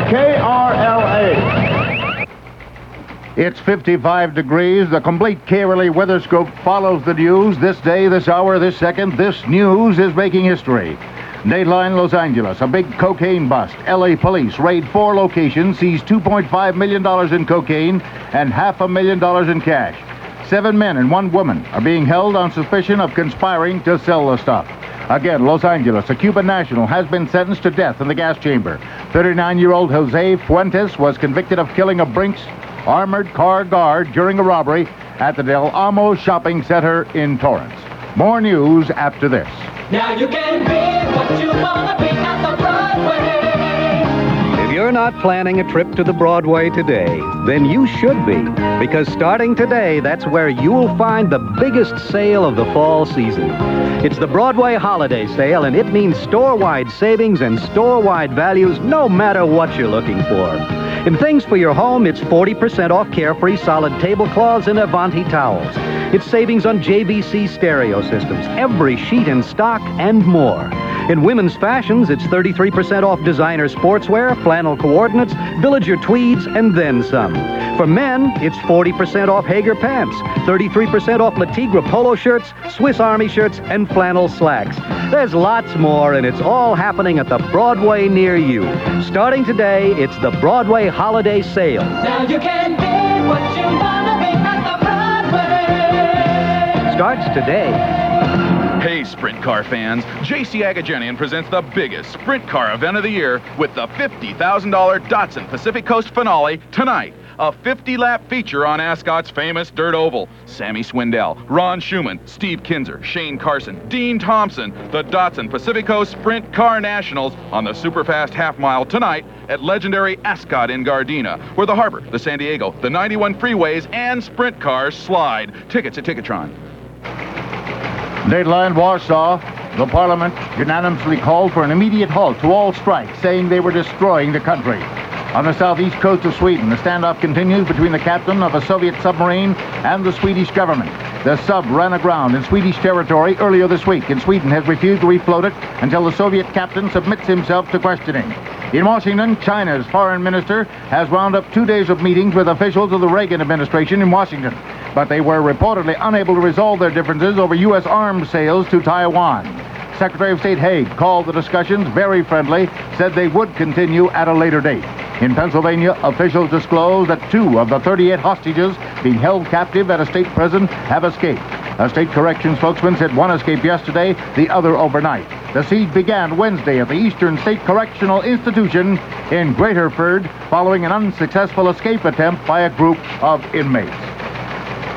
KRLA. It's 55 degrees. The complete KRLA weather scope follows the news. This day, this hour, this second, this news is making history. Dateline Los Angeles, a big cocaine bust. LA police raid 4 locations, seize $2.5 million in cocaine and $500,000 in cash. 7 men and 1 woman are being held on suspicion of conspiring to sell the stuff. Again, Los Angeles, a Cuban national has been sentenced to death in the gas chamber. 39-year-old Jose Fuentes was convicted of killing a Brinks armored car guard during a robbery at the Del Amo shopping center in Torrance. More news after this. Now you can be what you want to be at the Broadway. If you're not planning a trip to the Broadway today, then you should be. Because starting today, that's where you'll find the biggest sale of the fall season. It's the Broadway Holiday Sale, and it means store-wide savings and store-wide values no matter what you're looking for. In things for your home, it's 40% off Carefree solid tablecloths and Avanti towels. It's savings on JVC stereo systems, every sheet in stock, and more. In women's fashions, it's 33% off designer sportswear, flannel coordinates, Villager tweeds, and then some. For men, it's 40% off Hager pants, 33% off Le Tigre polo shirts, Swiss Army shirts, and flannel slacks. There's lots more, and it's all happening at the Broadway near you. Starting today, it's the Broadway Holiday Sale. Now you can be what you want to be at the Broadway. Starts today. Hey, sprint car fans, J.C. Agajanian presents the biggest sprint car event of the year with the $50,000 Datsun Pacific Coast Finale tonight. A 50-lap feature on Ascot's famous dirt oval. Sammy Swindell, Ron Schumann, Steve Kinzer, Shane Carson, Dean Thompson, the Datsun Pacific Coast Sprint Car Nationals on the Superfast Half Mile tonight at legendary Ascot in Gardena, where the harbor, the San Diego, the 91 freeways, and sprint cars slide. Tickets at Ticketron. Dateline Warsaw, the Parliament unanimously called for an immediate halt to all strikes, saying they were destroying the country. On the southeast coast of Sweden, the standoff continues between the captain of a Soviet submarine and the Swedish government. The sub ran aground in Swedish territory earlier this week, and Sweden has refused to refloat it until the Soviet captain submits himself to questioning. In Washington, China's foreign minister has wound up 2 days of meetings with officials of the Reagan administration in Washington, but they were reportedly unable to resolve their differences over U.S. arms sales to Taiwan. Secretary of State Haig called the discussions very friendly, said they would continue at a later date. In Pennsylvania, officials disclosed that 2 of the 38 hostages being held captive at a state prison have escaped. A state corrections spokesman said one escaped yesterday, the other overnight. The siege began Wednesday at the Eastern State Correctional Institution in Greaterford following an unsuccessful escape attempt by a group of inmates.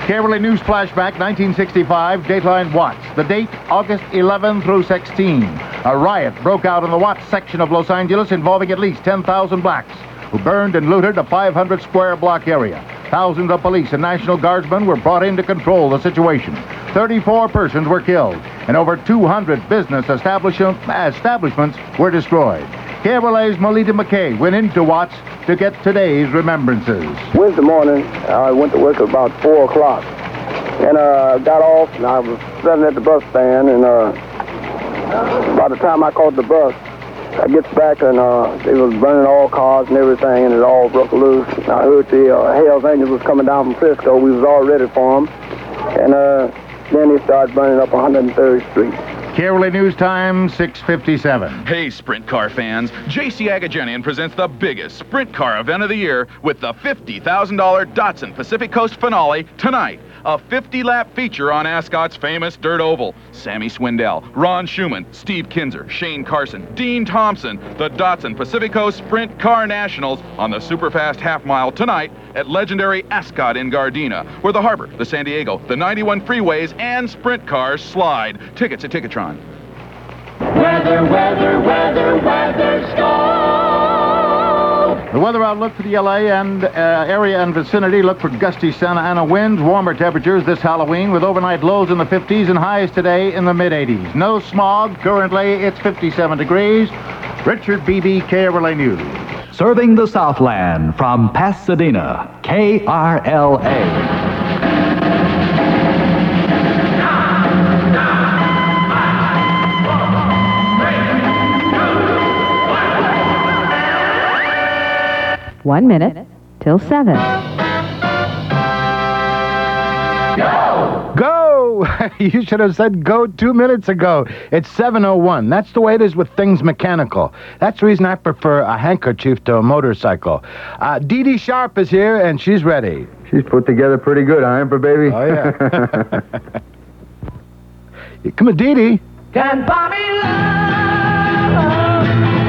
KRLA News Flashback, 1965, Dateline Watts. The date, August 11 through 16. A riot broke out in the Watts section of Los Angeles involving at least 10,000 blacks who burned and looted a 500 square block area. Thousands of police and National Guardsmen were brought in to control the situation. 34 persons were killed, and over 200 business establishments were destroyed. KRLA's Melita McKay went into Watts to get today's remembrances. Wednesday morning, I went to work at about 4 o'clock. And got off, and I was sitting at the bus stand, and by the time I caught the bus, I get back, and they was burning all cars and everything, and it all broke loose. And I heard the Hells Angels was coming down from Frisco. We was all ready for them. And then they started burning up 103rd Street. KRLA News Time, 6:57. Hey, Sprint Car fans. J.C. Agajanian presents the biggest Sprint Car event of the year with the $50,000 Datsun Pacific Coast Finale tonight. A 50-lap feature on Ascot's famous dirt oval. Sammy Swindell, Ron Schumann, Steve Kinzer, Shane Carson, Dean Thompson. The Datsun Pacific Coast Sprint Car Nationals on the Superfast Half Mile tonight at legendary Ascot in Gardena, where the harbor, the San Diego, the 91 freeways, and sprint cars slide. Tickets at Ticketron. Weather, scope! The weather outlook for the LA and area and vicinity. Look for gusty Santa Ana winds, warmer temperatures this Halloween with overnight lows in the 50s and highs today in the mid-80s. No smog. Currently, it's 57 degrees. Richard Beebe, KRLA News. Serving the Southland from Pasadena, KRLA. One minute till 7. Go! You should have said go 2 minutes ago. It's 7:01. That's the way it is with things mechanical. That's the reason I prefer a handkerchief to a motorcycle. Dee Dee Sharp is here, and she's ready. She's put together pretty good, Amber, baby. Oh, yeah. Come on, Dee Dee. Can buy me love,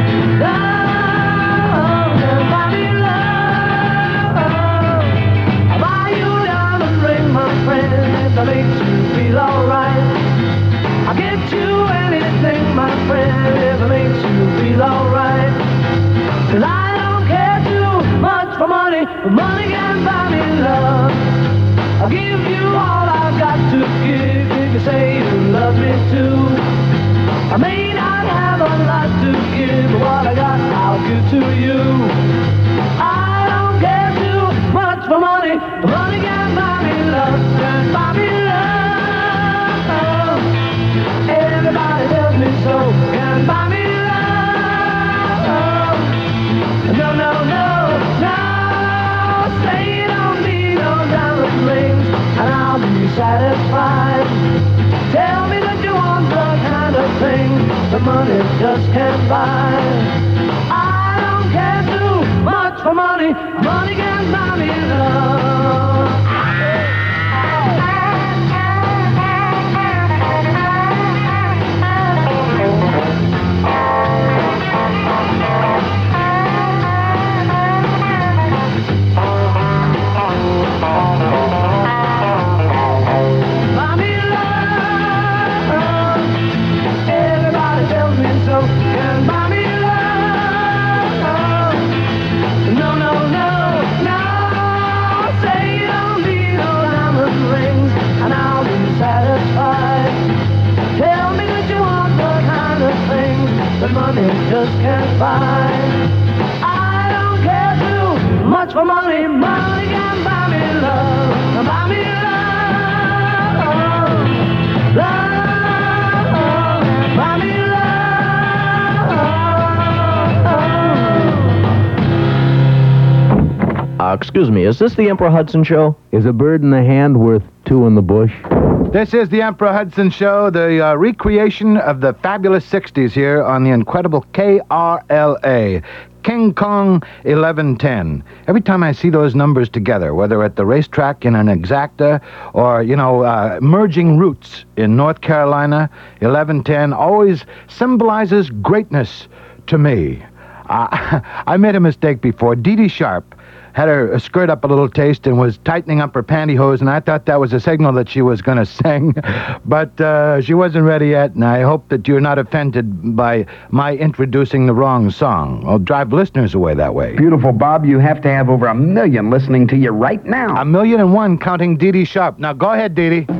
can buy me love. I'll buy you a diamond ring, my friend, if that makes you feel alright. I'll get you anything, my friend, if it makes you feel alright. 'Cause I don't care too much for money, but money can buy me love. I'll give you all I've got to give if you say you love me too. I may not have a lot to give, but what I got I'll give to you. I don't care too much for money, but money can buy me love, can buy me love. Everybody tells me so, can buy me love. No, no, no, no, say you don't need no diamond rings, and I'll be satisfied. Tell me that you want the kind of thing the money just can't buy. I don't care too much for money, money can buy me love. The money just can't buy. I don't care too much for money, money can buy me love, buy me love, love, buy me love. Excuse me, is this the Emperor Hudson Show? Is a bird in the hand worth two in the bush? This is the Emperor Hudson Show, the recreation of the fabulous 60s here on the incredible KRLA. King Kong 1110. Every time I see those numbers together, whether at the racetrack in an Exacta or, merging routes in North Carolina, 1110 always symbolizes greatness to me. I made a mistake before. Dee Dee Sharp had her skirt up a little taste and was tightening up her pantyhose, and I thought that was a signal that she was going to sing. But she wasn't ready yet, and I hope that you're not offended by my introducing the wrong song. I'll drive listeners away that way. Beautiful, Bob. You have to have over 1 million listening to you right now. 1,000,001, counting Dee Dee Sharp. Now go ahead, Dee Dee.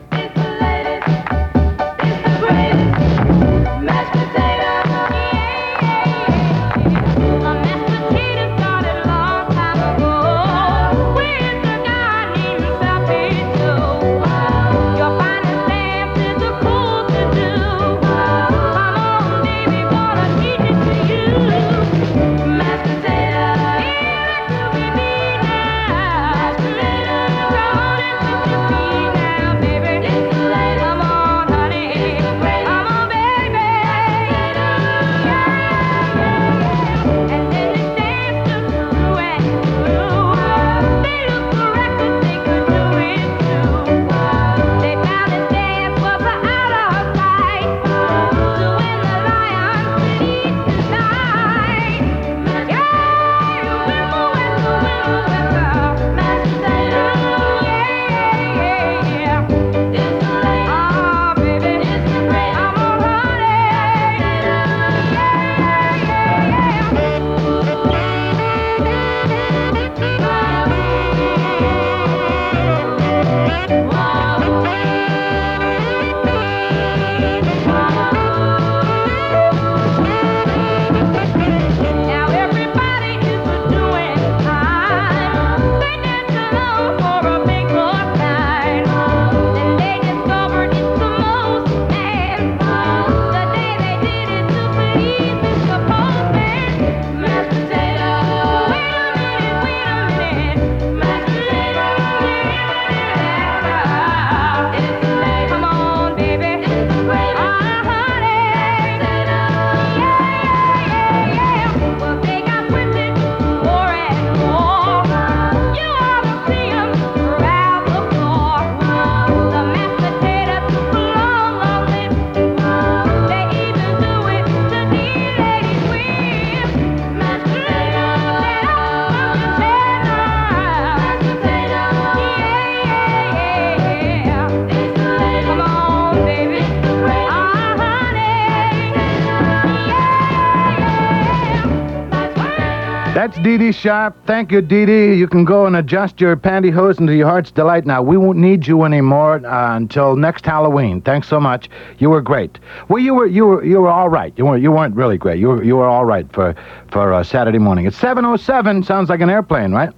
That's Dee Dee Sharp. Thank you, Dee Dee. You can go and adjust your pantyhose into your heart's delight now. We won't need you anymore until next Halloween. Thanks so much. You were great. Well, you were all right. You weren't really great. You were all right for Saturday morning. It's 7:07. Sounds like an airplane, right?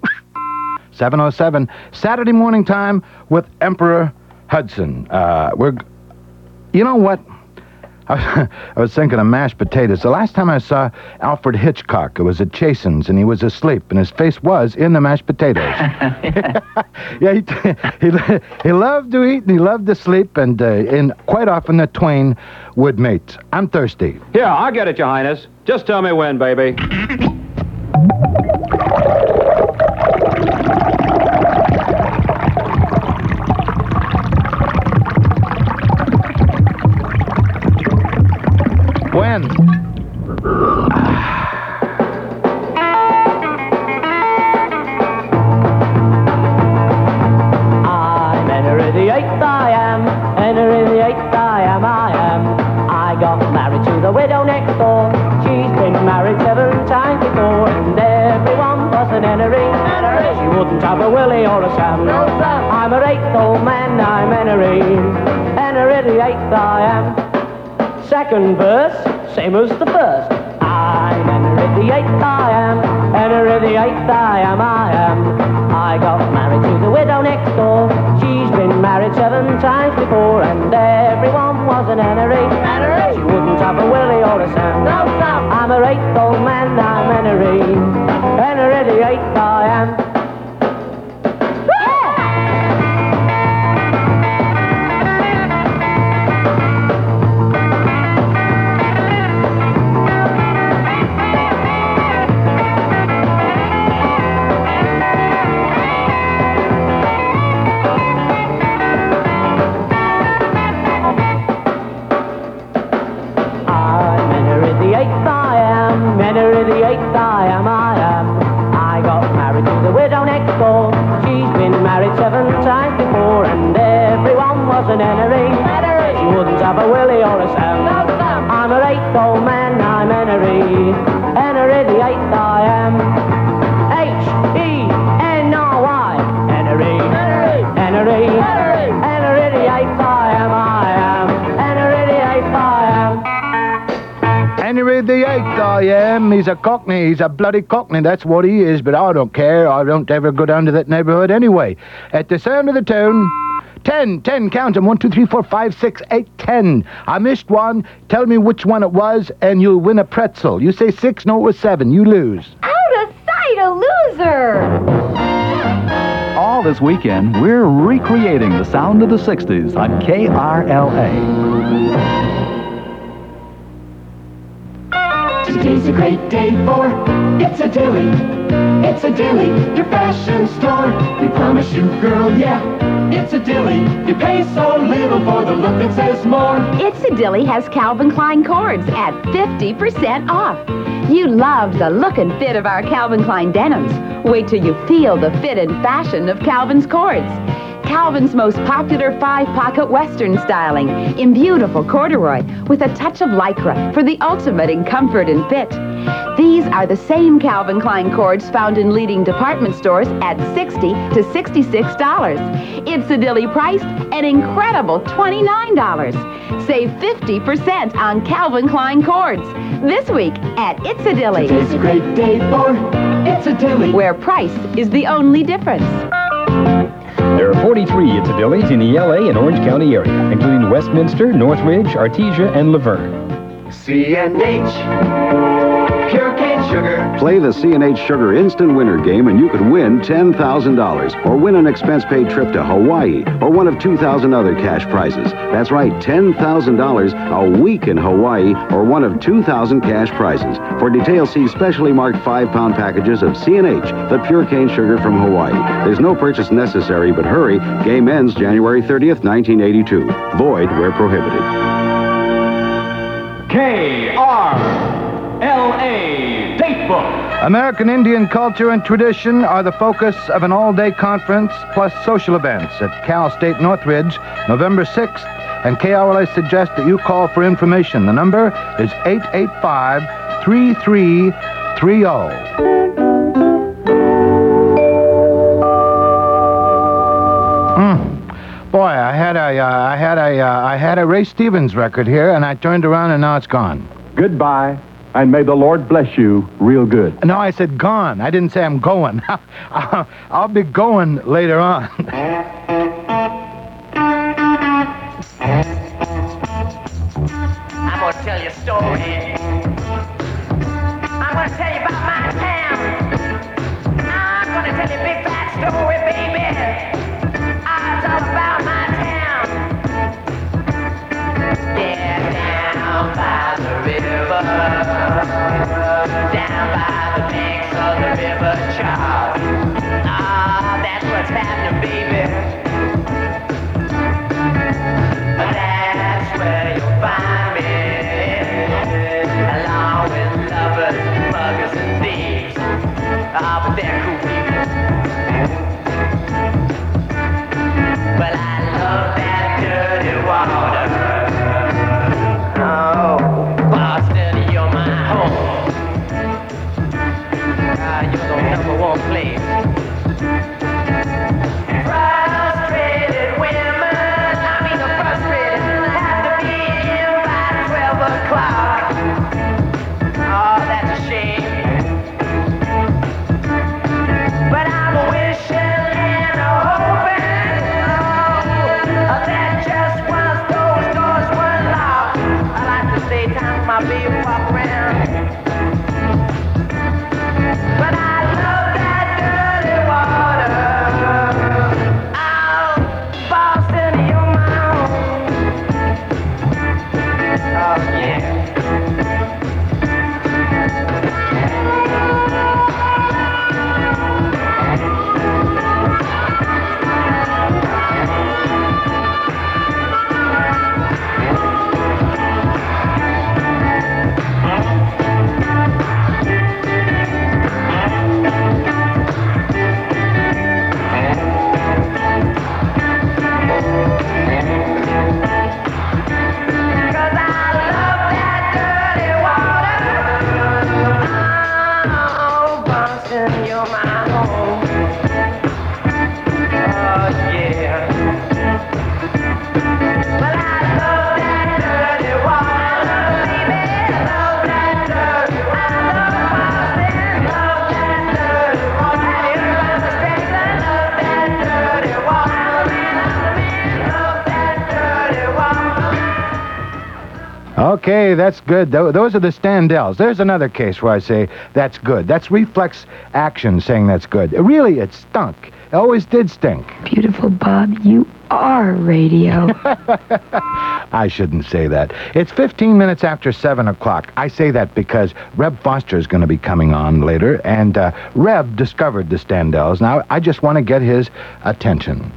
7:07. Saturday morning time with Emperor Hudson. You know what? I was thinking of mashed potatoes. The last time I saw Alfred Hitchcock, it was at Chasen's, and he was asleep, and his face was in the mashed potatoes. Yeah, he loved to eat, and he loved to sleep, and quite often the twain would mate. I'm thirsty. Here, I'll get it, Your Highness. Just tell me when, baby. When? I'm Henry the Eighth, I am. Henry the Eighth, I am. I got married to the widow next door. She's been married 7 times before, and everyone was an Henry. She wouldn't have a Willie or a Sam. No, Sam. I'm her 8th old man, I'm Henry. Henry the Eighth, I am. Second verse, same as the first. I'm Henry the Eighth, I am. Henry the Eighth, I am. I got married to the widow next door. She's been married 7 times before, and everyone was an Henry. She wouldn't have a Willie or a Sam. No, Sam. I'm her 8th old man, I'm Henry. Henry the Eighth, I am. Henry the Eighth, I am. I am. He's a cockney. He's a bloody cockney. That's what he is, but I don't care. I don't ever go down to that neighborhood anyway. At the sound of the tone, 10, count them. 1, 2, 3, 4, 5, 6, 8, 10. I missed one. Tell me which one it was, and you'll win a pretzel. You say 6, no, it was 7. You lose. Out of sight, a loser! All this weekend, we're recreating the sound of the 60s on KRLA. Today's a great day for It's a Dilly. It's a Dilly, your fashion store. We promise you, girl, yeah, it's a Dilly. You pay so little for the look that says more. It's a Dilly has Calvin Klein cords at 50% off. You loved the look and fit of our Calvin Klein denims. Wait till you feel the fit and fashion of Calvin's cords. Calvin's most popular 5-pocket Western styling in beautiful corduroy with a touch of Lycra for the ultimate in comfort and fit. These are the same Calvin Klein cords found in leading department stores at $60 to $66. It's a Dilly priced an incredible $29. Save 50% on Calvin Klein cords this week at It's a Dilly. Today's a great day for It's a Dilly, where price is the only difference. There are 43 It's a Dillies in the LA and Orange County area, including Westminster, Northridge, Artesia, and Laverne. C&H, pure cane sugar. Play the C&H Sugar Instant Winner game and you could win $10,000 or win an expense-paid trip to Hawaii or one of 2,000 other cash prizes. That's right, $10,000 a week in Hawaii or one of 2,000 cash prizes. For details, see specially marked 5-pound packages of C&H, the pure cane sugar from Hawaii. There's no purchase necessary, but hurry. Game ends January 30th, 1982. Void where prohibited. KRLA Datebook. American Indian culture and tradition are the focus of an all-day conference plus social events at Cal State Northridge, November 6th, and KRLA suggests that you call for information. The number is 885-3330. Boy, I had a Ray Stevens record here, and I turned around and now it's gone. Goodbye, and may the Lord bless you real good. No, I said gone. I didn't say I'm going. I'll be going later on. I'm gonna tell you a story. I'm gonna tell you about my town. I'm gonna tell you a big fat story, baby. It's all about my town. Yeah, down by the river, down by the banks of the river Charles. That's what's happening, baby. Okay, that's good. Those are the Standells. There's another case where I say that's good. That's reflex action saying that's good. Really, it stunk. It always did stink. Beautiful, Bob. You are radio. I shouldn't say that. It's 15 minutes after 7 o'clock. I say that because Reb Foster is going to be coming on later, and Reb discovered the Standells. Now, I just want to get his attention.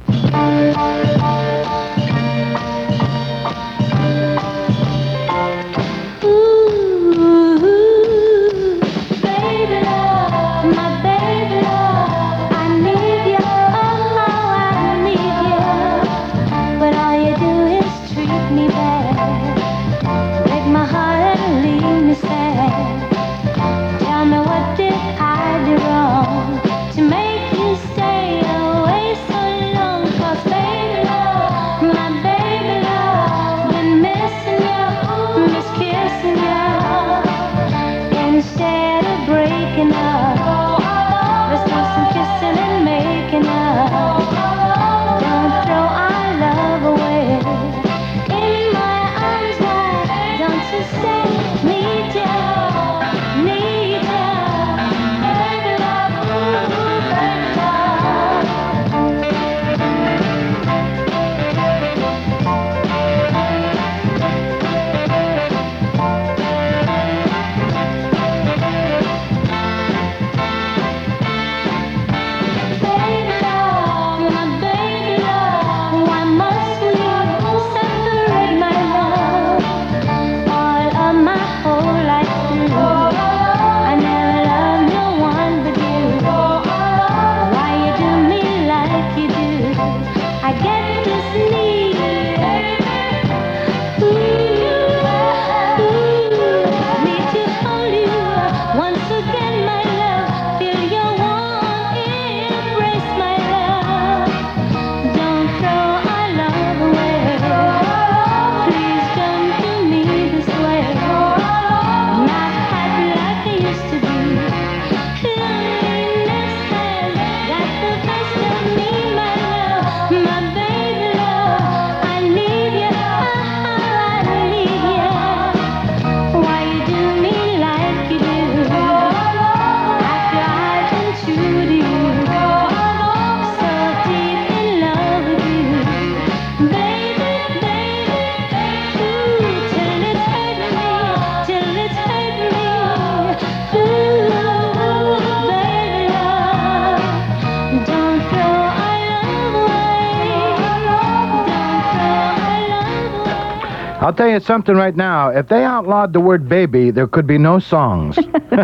I'll tell you something right now. If they outlawed the word baby, there could be no songs.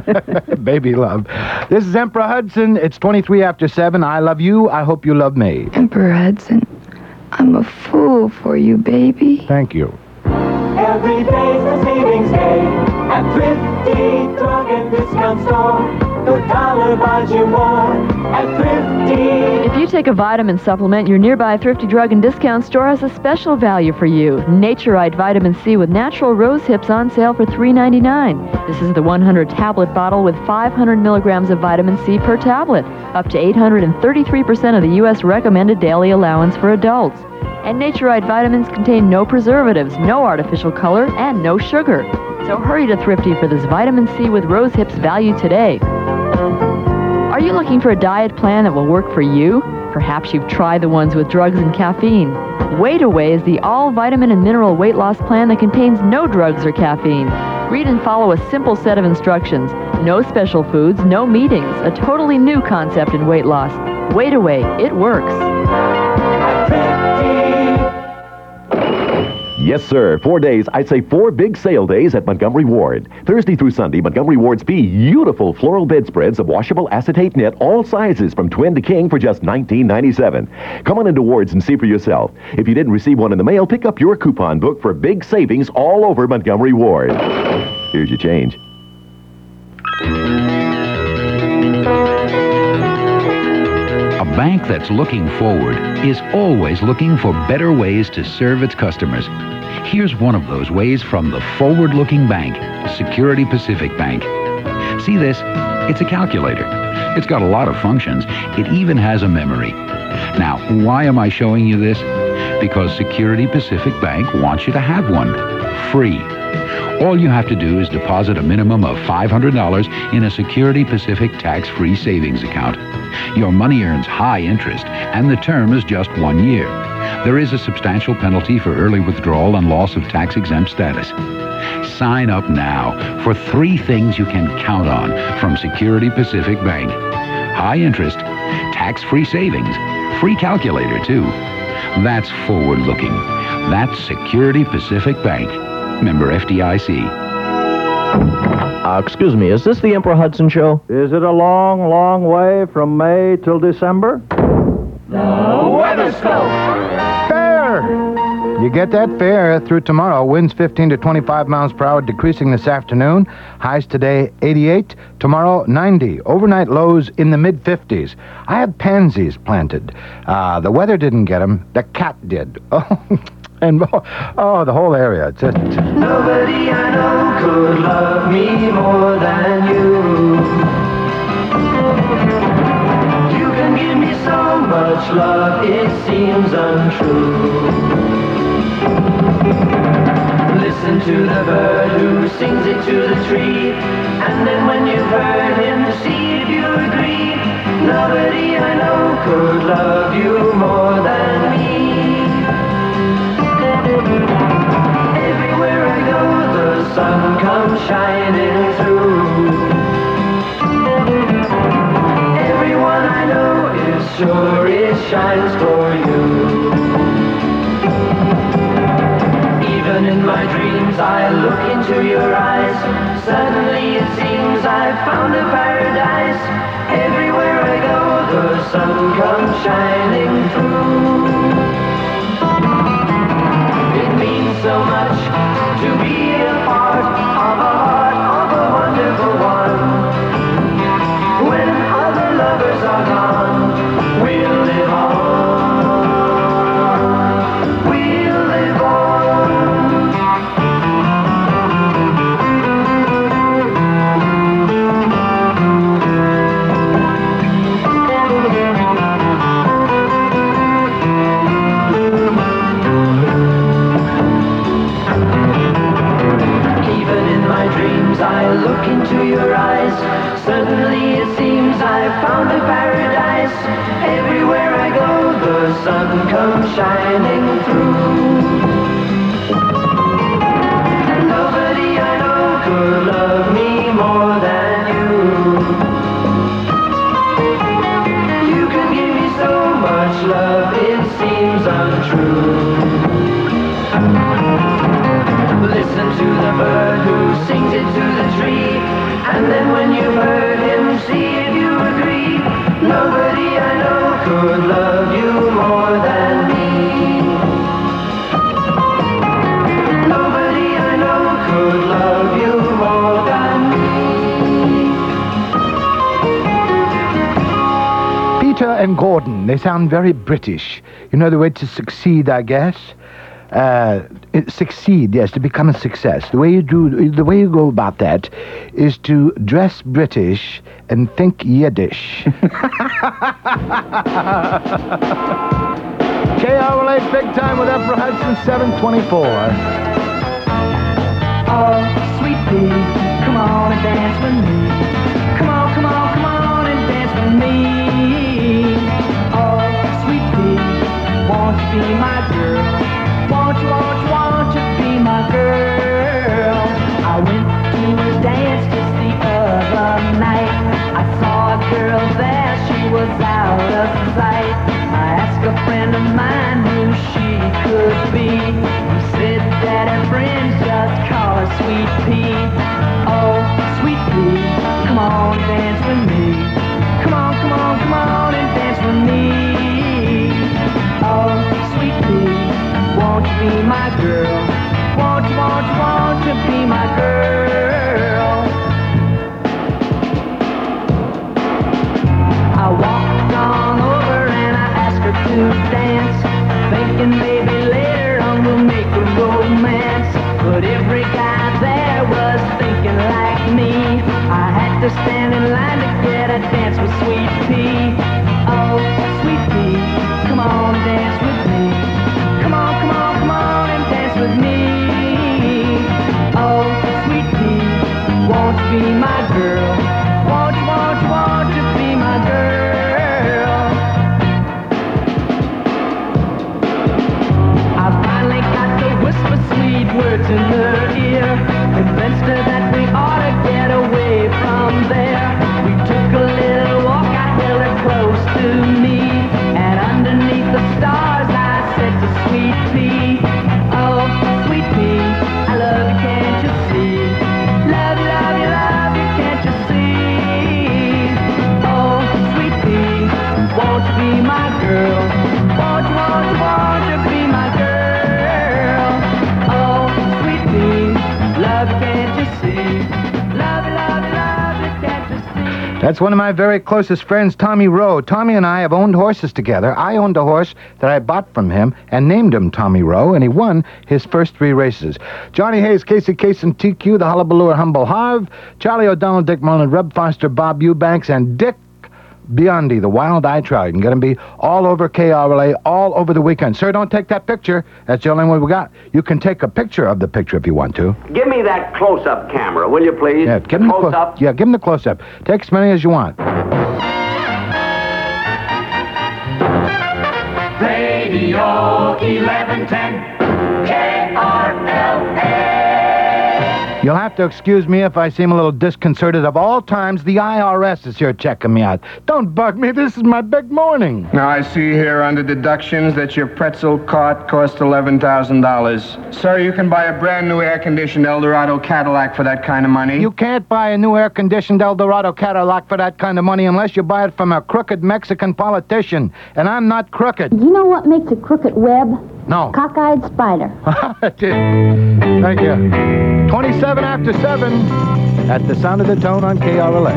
Baby love. This is Emperor Hudson. It's 23 after 7. I love you. I hope you love me. Emperor Hudson, I'm a fool for you, baby. Thank you. Every day's a savings day at Thrifty Drug and Discount Store. The dollar buys you more at Thrifty. If you take a vitamin supplement, your nearby Thrifty Drug and Discount Store has a special value for you. Naturite Vitamin C with natural rose hips on sale for $3.99. This is the 100-tablet bottle with 500 milligrams of vitamin C per tablet, up to 833% of the U.S. recommended daily allowance for adults. And Naturite vitamins contain no preservatives, no artificial color, and no sugar. So hurry to Thrifty for this vitamin C with rose hips value today. Are you looking for a diet plan that will work for you? Perhaps you've tried the ones with drugs and caffeine. Weight Away is the all-vitamin and mineral weight loss plan that contains no drugs or caffeine. Read and follow a simple set of instructions. No special foods, no meetings. A totally new concept in weight loss. Weight Away. It works. Yes, sir. 4 days. I'd say 4 big sale days at Montgomery Ward. Thursday through Sunday, Montgomery Ward's beautiful floral bedspreads of washable acetate knit, all sizes from twin to king for just $19.97. Come on into Ward's and see for yourself. If you didn't receive one in the mail, pick up your coupon book for big savings all over Montgomery Ward. Here's your change. A bank that's looking forward is always looking for better ways to serve its customers. Here's one of those ways from the forward-looking bank, Security Pacific Bank. See this? It's a calculator. It's got a lot of functions. It even has a memory. Now, why am I showing you this? Because Security Pacific Bank wants you to have one. Free. All you have to do is deposit a minimum of $500 in a Security Pacific tax-free savings account. Your money earns high interest, and the term is just 1 year. There is a substantial penalty for early withdrawal and loss of tax-exempt status. Sign up now for 3 things you can count on from Security Pacific Bank. High interest, tax-free savings, free calculator too. That's forward-looking. That's Security Pacific Bank. Member FDIC. Excuse me, is this the Emperor Hudson Show? Is it a long, long way from May till December? The Weather Scope. Fair! You get that fair through tomorrow. Winds 15 to 25 miles per hour, decreasing this afternoon. Highs today, 88. Tomorrow, 90. Overnight lows in the mid-50s. I have pansies planted. The weather didn't get them. The cat did. Oh, the whole area. It's just... Nobody I know could love me more than you. You can give me so much love, it seems untrue. Listen to the bird who sings it to the tree, and then when you've heard him, see if you agree. Nobody I know could love you more than me. Everywhere I go, the sun comes shining through. Everyone I know is sure it shines for you. Even in my dreams, I look into your eyes. Suddenly it seems I've found a paradise. Everywhere I go, the sun comes shining through. It means so much to be a part of a heart of a wonderful one. When other lovers are gone, we'll live on. We'll live on. I look into your eyes. Suddenly it seems I've found a paradise. Everywhere I go, the sun comes shining through. Nobody I know could love me more than you. You can give me so much love, it seems untrue. Listen to the bird who sings it to the tree, and then when you've heard him, see if you agree. Nobody I know could love you more than me. Nobody I know could love you more than me. Peter and Gordon, they sound very British. You know the way to succeed, I guess? Succeed, yes, to become a success. The way you go about that is to dress British and think Yiddish. KRLA Big Time with Emperor Hudson, 724. Oh, sweet pea, come on and dance with me. Come on, come on, come on and dance with me. Oh, sweet pea, won't you be my girl? Won't you be my girl? I went to a dance just the other night. I saw a girl there, she was out of sight. I asked a friend of mine who she could be. He said that her friends just call her Sweet Pea. Oh, Sweet Pea, come on and dance with me. Come on, come on, come on and dance with me. Oh, Sweet Pea, won't you be my girl? Won't you be my girl? I walked on over and I asked her to dance, thinking maybe later on we'll make a romance. But every guy there was thinking like me. I had to stand in line to get a dance with Sweet Pea. Oh, Sweet Pea, come on, dance with me. Come on, come on, come on and dance with me. Oh, That's one of my very closest friends, Tommy Rowe. Tommy and I have owned horses together. I owned a horse that I bought from him and named him Tommy Rowe, and he won his first 3 races. Johnny Hayes, Casey Kasem, TQ, the Hullabaloo, Humble Harv, Charlie O'Donnell, Dick Mullen, Reb Foster, Bob Eubanks, and Dick Biondi, the Wild Eye Trout. You can get him be all over KRLA, all over the weekend. Sir, don't take that picture. That's the only one we got. You can take a picture of the picture if you want to. Give me that close-up camera, will you please? Yeah, give him the close-up. Yeah, give him the close-up. Take as many as you want. Radio 1110 KRLA. You'll have to excuse me if I seem a little disconcerted. Of all times, the IRS is here checking me out. Don't bug me. This is my big morning. Now, I see here under deductions that your pretzel cart cost $11,000. Sir, you can buy a brand new air-conditioned Eldorado Cadillac for that kind of money. You can't buy a new air-conditioned Eldorado Cadillac for that kind of money unless you buy it from a crooked Mexican politician. And I'm not crooked. You know what makes a crooked web? No. Cockeyed spider. Thank you. 27 after 7 at the Sound of the Tone on KRLA.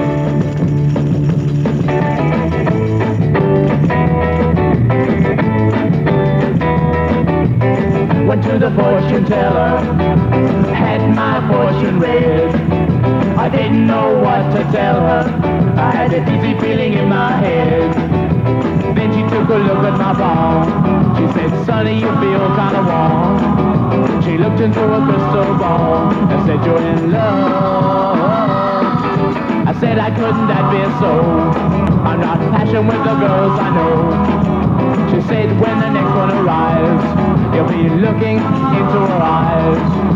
Went to the fortune teller, had my fortune read. I didn't know what to tell her, I had a dizzy feeling in my head. Then she took a look at my palm. She said, Sonny, you feel kind of warm. She looked into a crystal ball and said, you're in love. I said, I couldn't that be so. I'm not passionate with the girls I know. She said, when the next one arrives, you'll be looking into her eyes.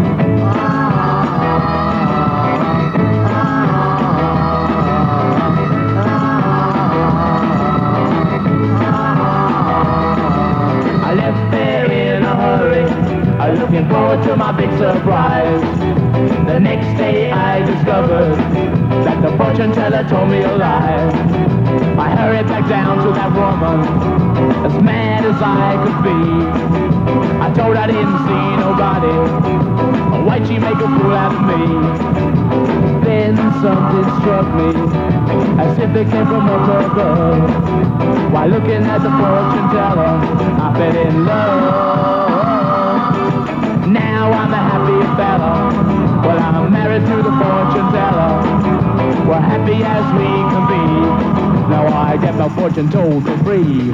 Looking forward to my big surprise. The next day I discovered that the fortune teller told me a lie. I hurried back down to that woman, as mad as I could be. I told her I didn't see nobody. Why'd she make a fool out of me? Then something struck me, as if it came from up above. While looking at the fortune teller, I fell in love. Now I'm a happy fella. Well, I'm married to the fortune teller. We're happy as we can be. Now I get my fortune told for free.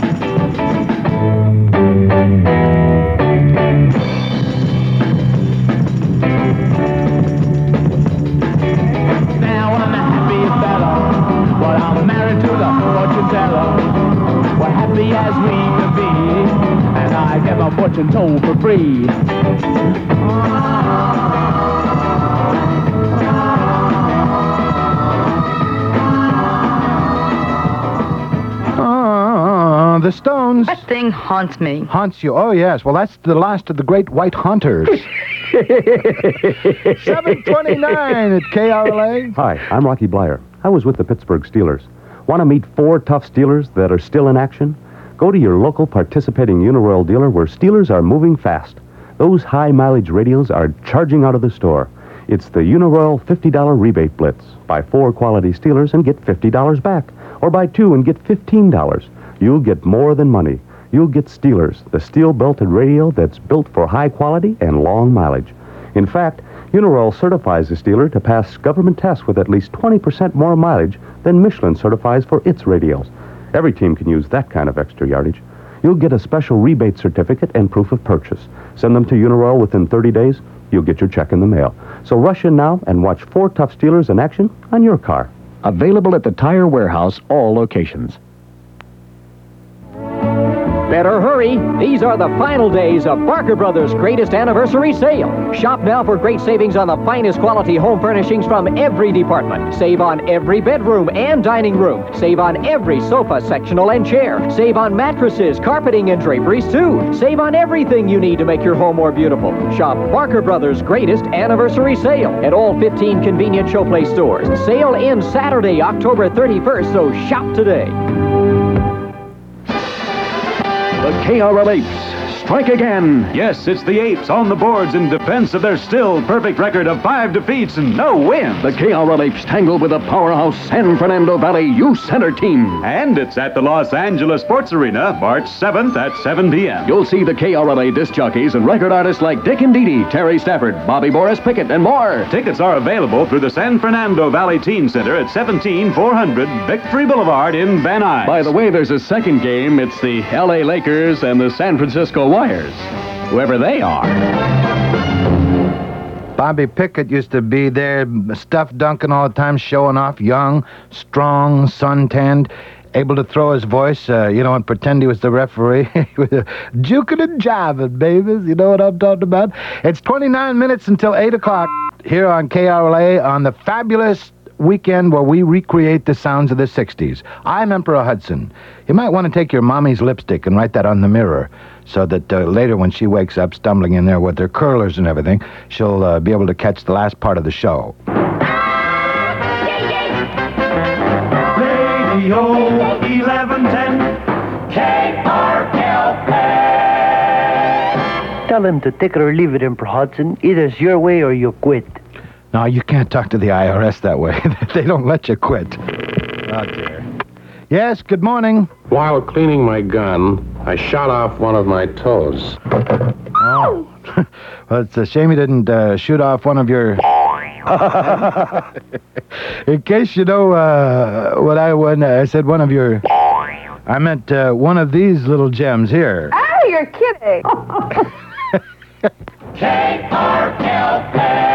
Now I'm a happy fella. Well, I'm married to the fortune teller. We're happy as we can be. And I get my fortune told for free. The Stones. That thing haunts me. Haunts you? Oh, yes. Well, that's the last of the great white haunters. 7:29 at KRLA. Hi, I'm Rocky Blyer. I was with the Pittsburgh Steelers. Want to meet 4 tough Steelers that are still in action? Go to your local participating Uniroyal dealer where Steelers are moving fast. Those high-mileage radios are charging out of the store. It's the Uniroyal $50 rebate blitz. Buy 4 quality Steelers and get $50 back. Or buy 2 and get $15. You'll get more than money. You'll get Steelers, the steel-belted radio that's built for high quality and long mileage. In fact, Uniroyal certifies the Steeler to pass government tests with at least 20% more mileage than Michelin certifies for its radios. Every team can use that kind of extra yardage. You'll get a special rebate certificate and proof of purchase. Send them to Uniroyal within 30 days. You'll get your check in the mail. So rush in now and watch 4 tough Steelers in action on your car. Available at the Tire Warehouse, all locations. Better hurry. These are the final days of Barker Brothers' greatest anniversary sale. Shop now for great savings on the finest quality home furnishings from every department. Save on every bedroom and dining room. Save on every sofa, sectional, and chair. Save on mattresses, carpeting, and draperies, too. Save on everything you need to make your home more beautiful. Shop Barker Brothers' greatest anniversary sale at all 15 convenient Showplace stores. Sale ends Saturday, October 31st, so shop today. The KRLA strike again. Yes, it's the Apes on the boards in defense of their still perfect record of 5 defeats and no wins. The KRL Apes tangle with the powerhouse San Fernando Valley Youth Center team. And it's at the Los Angeles Sports Arena, March 7th at 7 p.m. You'll see the KRLA disc jockeys and record artists like Dick and Dee Dee, Terry Stafford, Bobby Boris Pickett, and more. Tickets are available through the San Fernando Valley Teen Center at 17400 Victory Boulevard in Van Nuys. By the way, there's a second game. It's the LA Lakers and the San Francisco Wires. Whoever they are. Bobby Pickett used to be there, stuff dunking all the time, showing off, young, strong, suntanned, able to throw his voice, and pretend he was the referee. Juking and jiving, babies. You know what I'm talking about? It's 29 minutes until 8 o'clock here on KRLA on the fabulous weekend where we recreate the sounds of the 60s. I'm Emperor Hudson. You might want to take your mommy's lipstick and write that on the mirror so that later when she wakes up stumbling in there with her curlers and everything, she'll be able to catch the last part of the show. Radio 1110 KRLA. Tell him to take it or leave it, Emperor Hudson. Either it's your way or you quit. No, you can't talk to the IRS that way. They don't let you quit. Oh, dear. Yes, good morning. While cleaning my gun, I shot off one of my toes. Oh. Well, it's a shame you didn't shoot off one of your... In case you know when I said one of your... I meant one of these little gems here. Oh, you're kidding. KRLA.